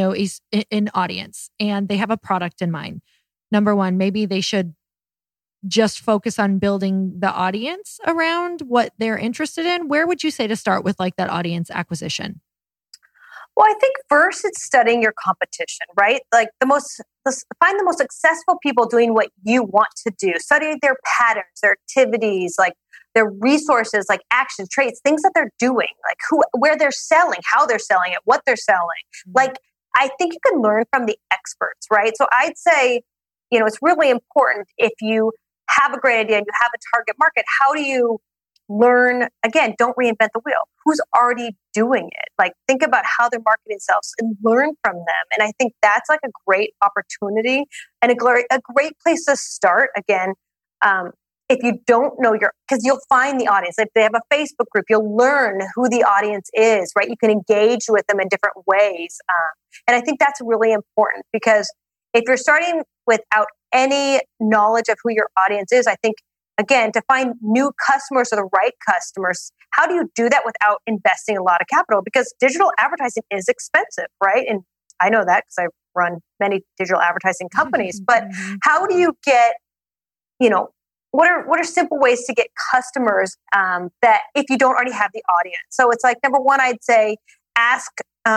an audience and they have a product in mind, number one, maybe they should just focus on building the audience around what they're interested in. Where would you say to start with like that audience acquisition? Well, I think first it's studying your competition, right? Like find the most successful people doing what you want to do. Study their patterns, their activities, like their resources, like actions, traits, things that they're doing, like where they're selling, how they're selling it, what they're selling. Mm-hmm. Like, I think you can learn from the experts, right? So I'd say, it's really important if you have a great idea and you have a target market, how do you learn? Again, don't reinvent the wheel. Who's already doing it? Like, think about how they're marketing themselves and learn from them. And I think that's like a great opportunity and a great place to start. Again, if you don't know because you'll find the audience. If they have a Facebook group, you'll learn who the audience is, right? You can engage with them in different ways. And I think that's really important, because if you're starting without any knowledge of who your audience is, I think, again, to find new customers or the right customers, how do you do that without investing a lot of capital? Because digital advertising is expensive, right? And I know that because I've run many digital advertising companies. But how do you get, what are simple ways to get customers that if you don't already have the audience? So it's like, number one, I'd say ask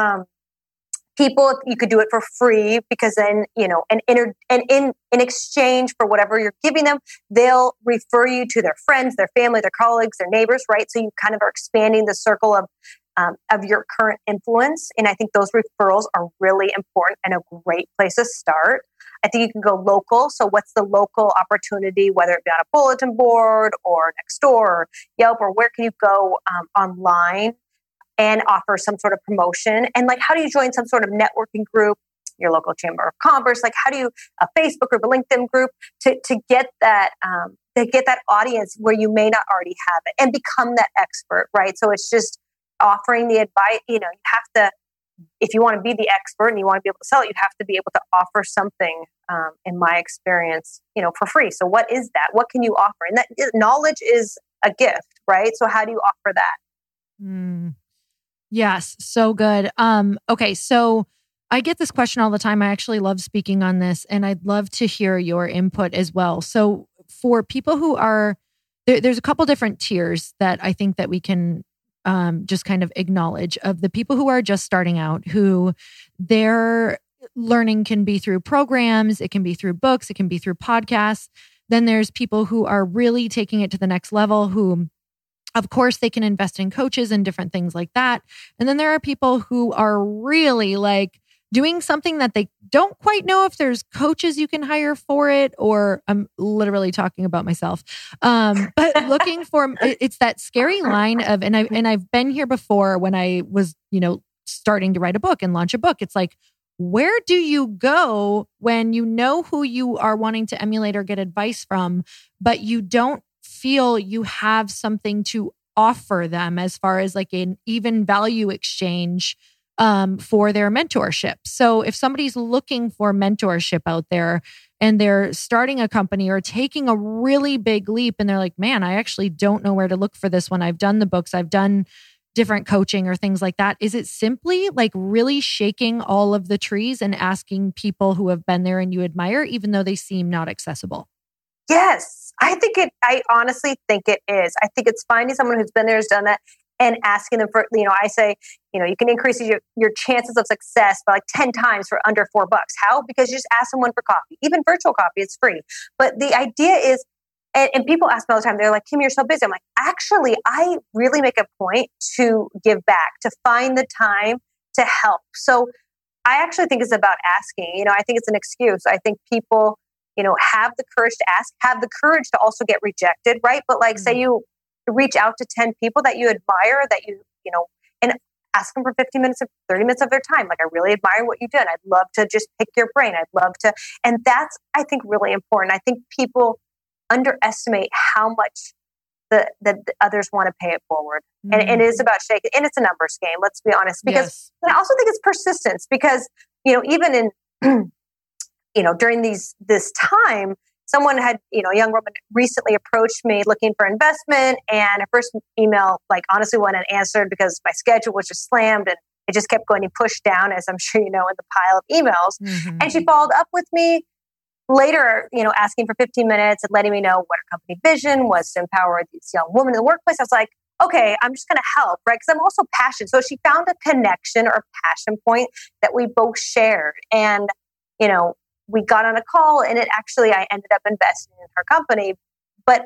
people if you could do it for free, because then, and in exchange for whatever you're giving them, they'll refer you to their friends, their family, their colleagues, their neighbors, right? So you kind of are expanding the circle of your current influence. And I think those referrals are really important and a great place to start. I think you can go local. So what's the local opportunity, whether it be on a bulletin board or Nextdoor or Yelp, or where can you go online and offer some sort of promotion? And like, how do you join some sort of networking group, your local chamber of commerce? Like, how do you, a Facebook group, a LinkedIn group, to get that audience where you may not already have it and become that expert, right? So it's just offering the advice. You have to, if you want to be the expert and you want to be able to sell it, you have to be able to offer something, in my experience, for free. So what is that? What can you offer? And that knowledge is a gift, right? So how do you offer that? Yes, so good. Okay, so I get this question all the time. I actually love speaking on this, and I'd love to hear your input as well. So for people who are there's a couple different tiers that I think that we can just kind of acknowledge of the people who are just starting out, who their learning can be through programs, it can be through books, it can be through podcasts. Then there's people who are really taking it to the next level, who of course, they can invest in coaches and different things like that. And then there are people who are really like doing something that they don't quite know if there's coaches you can hire for it, or I'm literally talking about myself. But looking for, it's that scary line of, and I've been here before when I was, starting to write a book and launch a book. It's like, where do you go when you know who you are wanting to emulate or get advice from, but you don't feel you have something to offer them as far as like an even value exchange for their mentorship. So if somebody's looking for mentorship out there and they're starting a company or taking a really big leap and they're like, man, I actually don't know where to look for this one. I've done the books, I've done different coaching or things like that. Is it simply like really shaking all of the trees and asking people who have been there and you admire, even though they seem not accessible? Yes. I honestly think it is. I think it's finding someone who's been there, has done that, and asking them for, I say, you can increase your chances of success by like 10 times for under $4. How? Because you just ask someone for coffee. Even virtual coffee is free. But the idea is, and people ask me all the time, they're like, Kim, you're so busy. I'm like, actually, I really make a point to give back, to find the time to help. So I actually think it's about asking. I think it's an excuse. I think people have the courage to ask, have the courage to also get rejected, right? But like, say you reach out to 10 people that you admire, that and ask them for 15 minutes, 30 minutes of their time. Like, I really admire what you did. I'd love to just pick your brain. I'd love to. And that's, I think, really important. I think people underestimate how much the others want to pay it forward. And it is about shaking. And it's a numbers game, let's be honest. Because I also think it's persistence, because, even in, during this time, someone had, a young woman recently approached me looking for investment, and her first email, like, honestly went unanswered because my schedule was just slammed and it just kept getting pushed down, as I'm sure you know, in the pile of emails. Mm-hmm. And she followed up with me later, asking for 15 minutes and letting me know what her company vision was to empower these young women in the workplace. I was like, okay, I'm just going to help, right? Because I'm also passionate. So she found a connection or passion point that we both shared. And, we got on a call, and I ended up investing in her company. But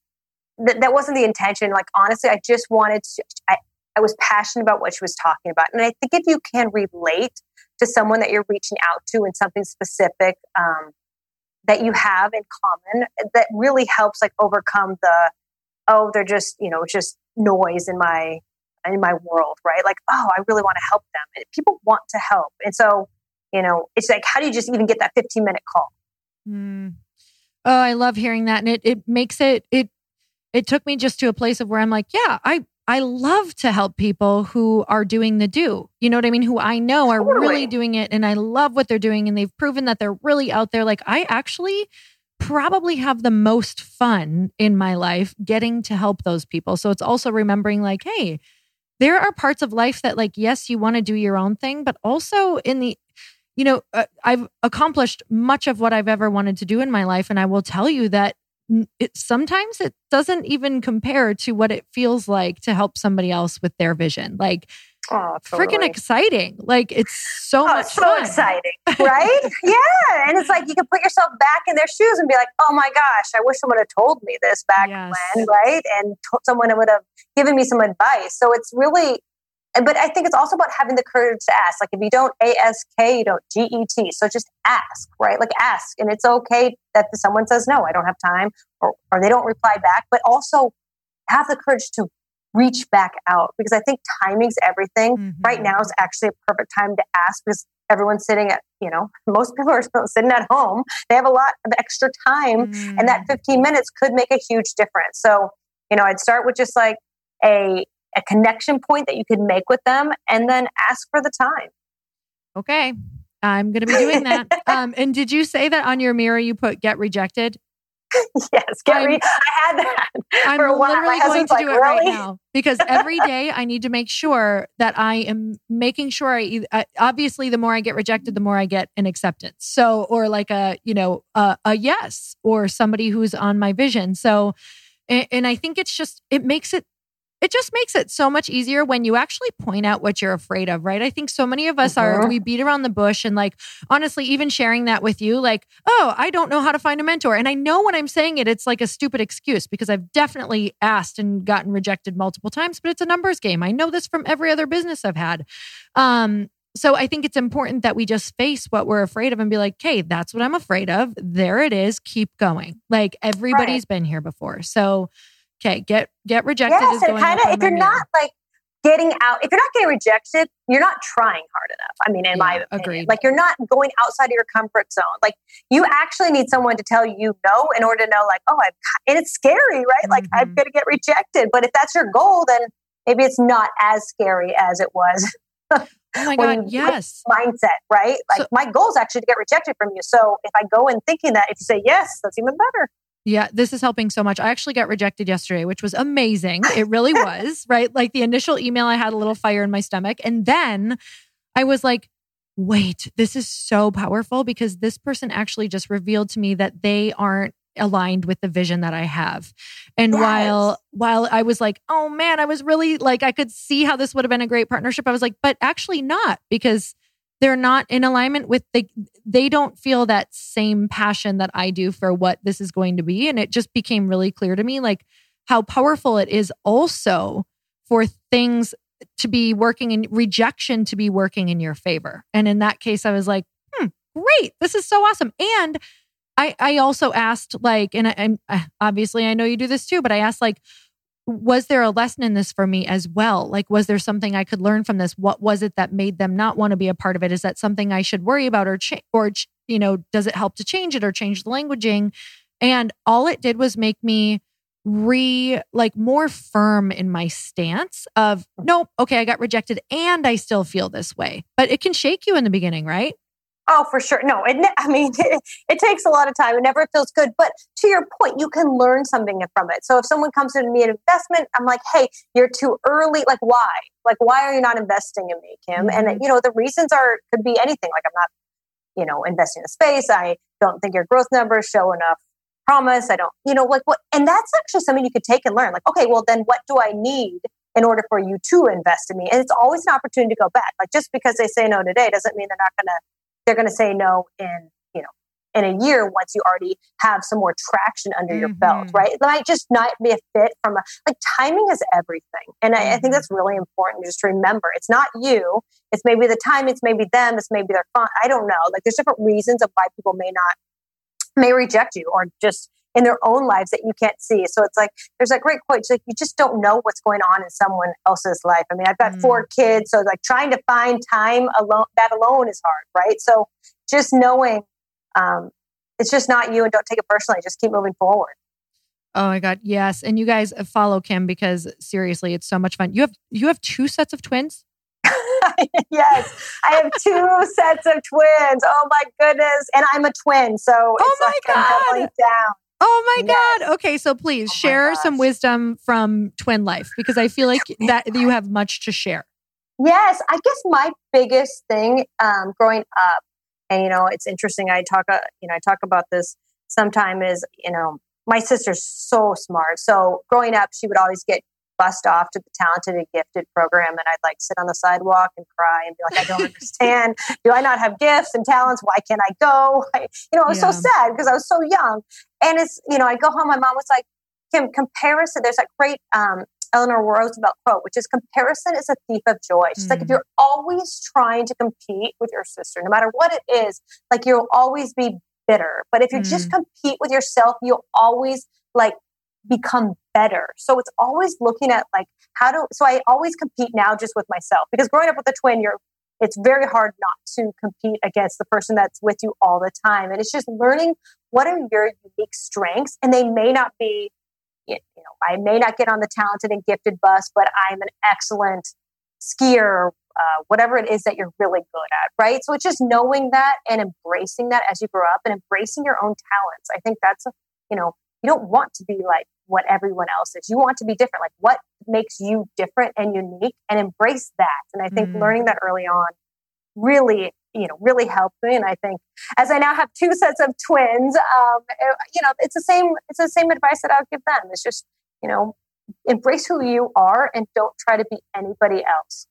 that wasn't the intention. Like, honestly, I just wanted to, I was passionate about what she was talking about. And I think if you can relate to someone that you're reaching out to in something specific that you have in common, that really helps like overcome they're just, it's just noise in my world, right? Like, I really want to help them. And people want to help. And so, it's like, how do you just even get that 15-minute call? Oh, I love hearing that. And it makes it took me just to a place of where I'm like, yeah, I love to help people who are doing the do. You know what I mean? Who I know are really doing it, and I love what they're doing, and they've proven that they're really out there. Like, I actually probably have the most fun in my life getting to help those people. So it's also remembering like, hey, there are parts of life that like, yes, you want to do your own thing, but also in the I've accomplished much of what I've ever wanted to do in my life. And I will tell you that sometimes it doesn't even compare to what it feels like to help somebody else with their vision. Like, freaking exciting. Like, it's so much fun. So exciting, right? Yeah. And it's like, you can put yourself back in their shoes and be like, oh my gosh, I wish someone had told me this back when, right? And someone would have given me some advice. So it's really, but I think it's also about having the courage to ask. Like, if you don't ask, you don't get. So just ask, right? Like, ask. And it's okay that someone says, no, I don't have time, or they don't reply back, but also have the courage to reach back out, because I think timing's everything. Mm-hmm. Right now is actually a perfect time to ask, because everyone's sitting at, most people are sitting at home. They have a lot of extra time, and that 15 minutes could make a huge difference. So, I'd start with just like a connection point that you could make with them, and then ask for the time. Okay. I'm going to be doing that. And did you say that on your mirror you put get rejected? Yes, I had that I'm for a while. literally My going to do it really? right now because every day I need to make sure that I am making sure obviously the more I get rejected, the more I get an acceptance. So, or like a yes, or somebody who's on my vision. So, and I think it just makes it so much easier when you actually point out what you're afraid of, right? I think so many of us we beat around the bush, and like, honestly, even sharing that with you, like, oh, I don't know how to find a mentor. And I know when I'm saying it, it's like a stupid excuse because I've definitely asked and gotten rejected multiple times, but it's a numbers game. I know this from every other business I've had. So I think it's important that we just face what we're afraid of and be like, hey, that's what I'm afraid of. There it is. Keep going. Like everybody's been here before. So okay, get rejected. Yes, is going and kind of if you're not like getting out, if you're not getting rejected, you're not trying hard enough. I mean, in my opinion, agreed. Like you're not going outside of your comfort zone. Like you actually need someone to tell you no in order to know, like, oh, and it's scary, right? Like I'm going to get rejected. But if that's your goal, then maybe it's not as scary as it was. Oh my God, yes. Mindset, right? Like my goal is actually to get rejected from you. So if I go in thinking that, if you say yes, that's even better. Yeah, this is helping so much. I actually got rejected yesterday, which was amazing. It really was, right? Like the initial email, I had a little fire in my stomach. And then I was like, wait, this is so powerful because this person actually just revealed to me that they aren't aligned with the vision that I have. And while I was like, oh man, I was really like, I could see how this would have been a great partnership. I was like, but actually not, because they're not in alignment with they don't feel that same passion that I do for what this is going to be. And it just became really clear to me, like how powerful it is also for things to be working in rejection, to be working in your favor. And in that case, I was like, great, this is so awesome. And I also asked like, and obviously I know you do this too, but I asked like, was there a lesson in this for me as well? Like, was there something I could learn from this? What was it that made them not want to be a part of it? Is that something I should worry about or does it help to change it or change the languaging? And all it did was make me more firm in my stance of, nope, okay, I got rejected and I still feel this way. But it can shake you in the beginning, right? Oh, for sure. No, it takes a lot of time. It never feels good. But to your point, you can learn something from it. So if someone comes to me an investment, I'm like, hey, you're too early. Like, why? Like, why are you not investing in me, Kim? Mm-hmm. And, the reasons could be anything. Like, I'm not, investing in the space. I don't think your growth numbers show enough promise. I don't, like what? And that's actually something you could take and learn. Like, okay, well, then what do I need in order for you to invest in me? And it's always an opportunity to go back. Like, just because they say no today doesn't mean they're going to say no in a year once you already have some more traction under your belt, right? It might just not be a fit timing is everything. And I think that's really important just to remember. It's not you. It's maybe the time. It's maybe them. It's maybe their fun. I don't know. Like there's different reasons of why people may reject you or just in their own lives that you can't see. So it's like, there's that great quote. It's like, you just don't know what's going on in someone else's life. I mean, I've got 4 kids. So like trying to find time alone, that alone is hard, right? So just knowing it's just not you and don't take it personally. Just keep moving forward. Oh my God. Yes. And you guys follow Kim because seriously, it's so much fun. You have 2 sets of twins? Yes, I have 2 sets of twins. Oh my goodness. And I'm a twin. So it's like I'm doubling down. Oh my God. Okay. So please share some wisdom from twin life because I feel like that you have much to share. Yes. I guess my biggest thing growing up, and, it's interesting. I talk about this sometime is, my sister's so smart. So growing up, she would always get bussed off to the Talented and Gifted program. And I'd like sit on the sidewalk and cry and be like, I don't understand. Do I not have gifts and talents? Why can't I go? I was so sad because I was so young. And it's, I go home, my mom was like, Kim, comparison, there's that great Eleanor Roosevelt quote, which is comparison is a thief of joy. She's like, if you're always trying to compete with your sister, no matter what it is, like you'll always be bitter. But if you just compete with yourself, you'll always become better. So it's always looking at so I always compete now just with myself because growing up with a twin, it's very hard not to compete against the person that's with you all the time. And it's just learning what are your unique strengths. And they may not be, I may not get on the Talented and Gifted bus, but I'm an excellent skier, whatever it is that you're really good at, right? So it's just knowing that and embracing that as you grow up and embracing your own talents. I think that's, you don't want to be like what everyone else is. You want to be different. Like what makes you different and unique, and embrace that. And I think learning that early on really, really helped me. And I think as I now have 2 sets of twins, it's the same advice that I'll give them. It's just, embrace who you are and don't try to be anybody else.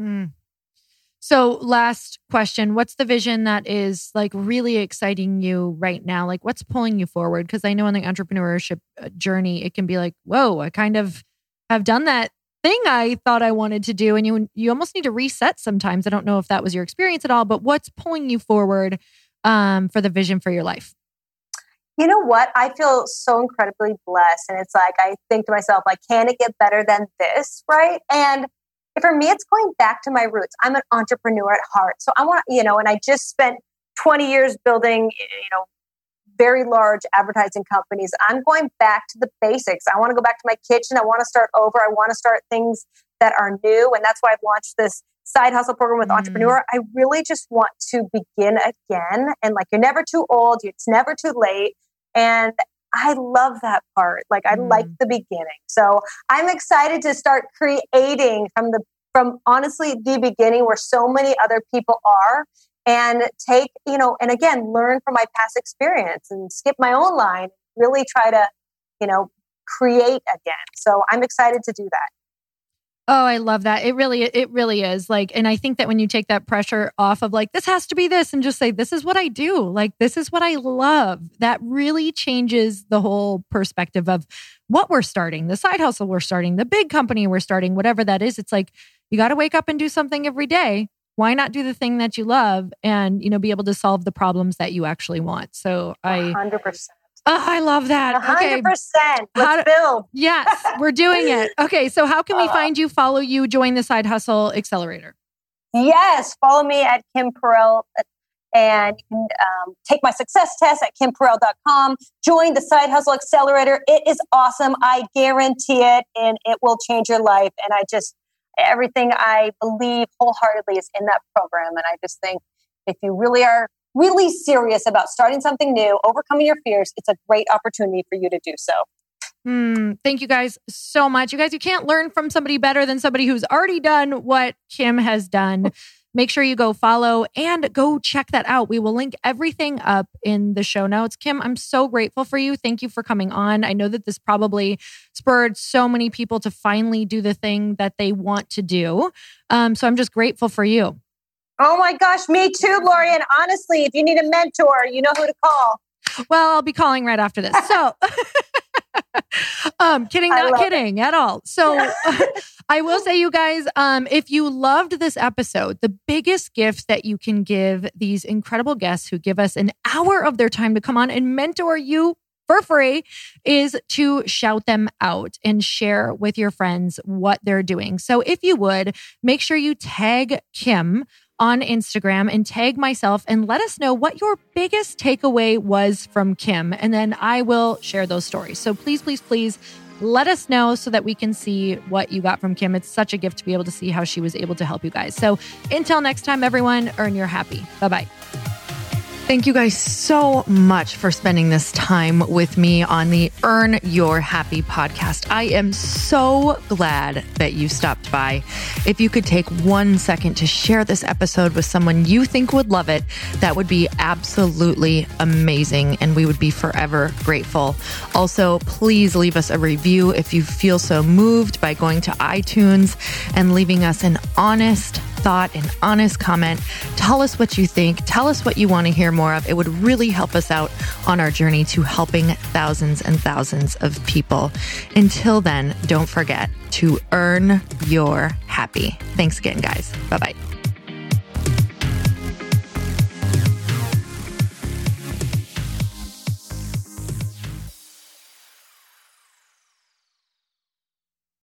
So last question, what's the vision that is like really exciting you right now? Like what's pulling you forward? Because I know on the entrepreneurship journey, it can be like, whoa, I kind of have done that thing I thought I wanted to do. And you almost need to reset sometimes. I don't know if that was your experience at all, but what's pulling you forward for the vision for your life? You know what? I feel so incredibly blessed. And it's like, I think to myself, like, can it get better than this? Right. And for me, it's going back to my roots. I'm an entrepreneur at heart. So I want, and I just spent 20 years building, very large advertising companies. I'm going back to the basics. I want to go back to my kitchen. I want to start over. I want to start things that are new. And that's why I've launched this side hustle program with Entrepreneur. I really just want to begin again. And like, you're never too old. It's never too late. And I love that part. Like I like the beginning. So I'm excited to start creating from honestly the beginning where so many other people are, and take, and again, learn from my past experience and skip my own line, really try to, create again. So I'm excited to do that. Oh, I love that. It really is like, and I think that when you take that pressure off of like, this has to be this, and just say, this is what I do. Like, this is what I love. That really changes the whole perspective of what we're starting, the side hustle we're starting, the big company we're starting, whatever that is. It's like, you got to wake up and do something every day. Why not do the thing that you love and, be able to solve the problems that you actually want? So 100%. Oh, I love that. 100%. Let's build. Yes, we're doing it. Okay, so how can we find you, follow you, join the Side Hustle Accelerator? Yes, follow me at Kim Perrell, and you can take my success test at kimperrell.com. Join the Side Hustle Accelerator. It is awesome. I guarantee it, and it will change your life. And everything I believe wholeheartedly is in that program. And I just think if you really are really serious about starting something new, overcoming your fears, it's a great opportunity for you to do so. Thank you guys so much. You guys, you can't learn from somebody better than somebody who's already done what Kim has done. Make sure you go follow and go check that out. We will link everything up in the show notes. Kim, I'm so grateful for you. Thank you for coming on. I know that this probably spurred so many people to finally do the thing that they want to do. So I'm just grateful for you. Oh my gosh, me too, Lori. And honestly, if you need a mentor, you know who to call. Well, I'll be calling right after this. So, kidding, not kidding at all. So I will say, you guys, if you loved this episode, the biggest gift that you can give these incredible guests who give us an hour of their time to come on and mentor you for free is to shout them out and share with your friends what they're doing. So if you would, make sure you tag Kim on Instagram and tag myself and let us know what your biggest takeaway was from Kim. And then I will share those stories. So please, please, please let us know so that we can see what you got from Kim. It's such a gift to be able to see how she was able to help you guys. So until next time, everyone, earn your happy. Bye-bye. Thank you guys so much for spending this time with me on the Earn Your Happy podcast. I am so glad that you stopped by. If you could take 1 second to share this episode with someone you think would love it, that would be absolutely amazing, and we would be forever grateful. Also, please leave us a review if you feel so moved by going to iTunes and leaving us an honest thought, an honest comment. Tell us what you think. Tell us what you want to hear more of. It would really help us out on our journey to helping thousands and thousands of people. Until then, don't forget to earn your happy. Thanks again, guys. Bye-bye.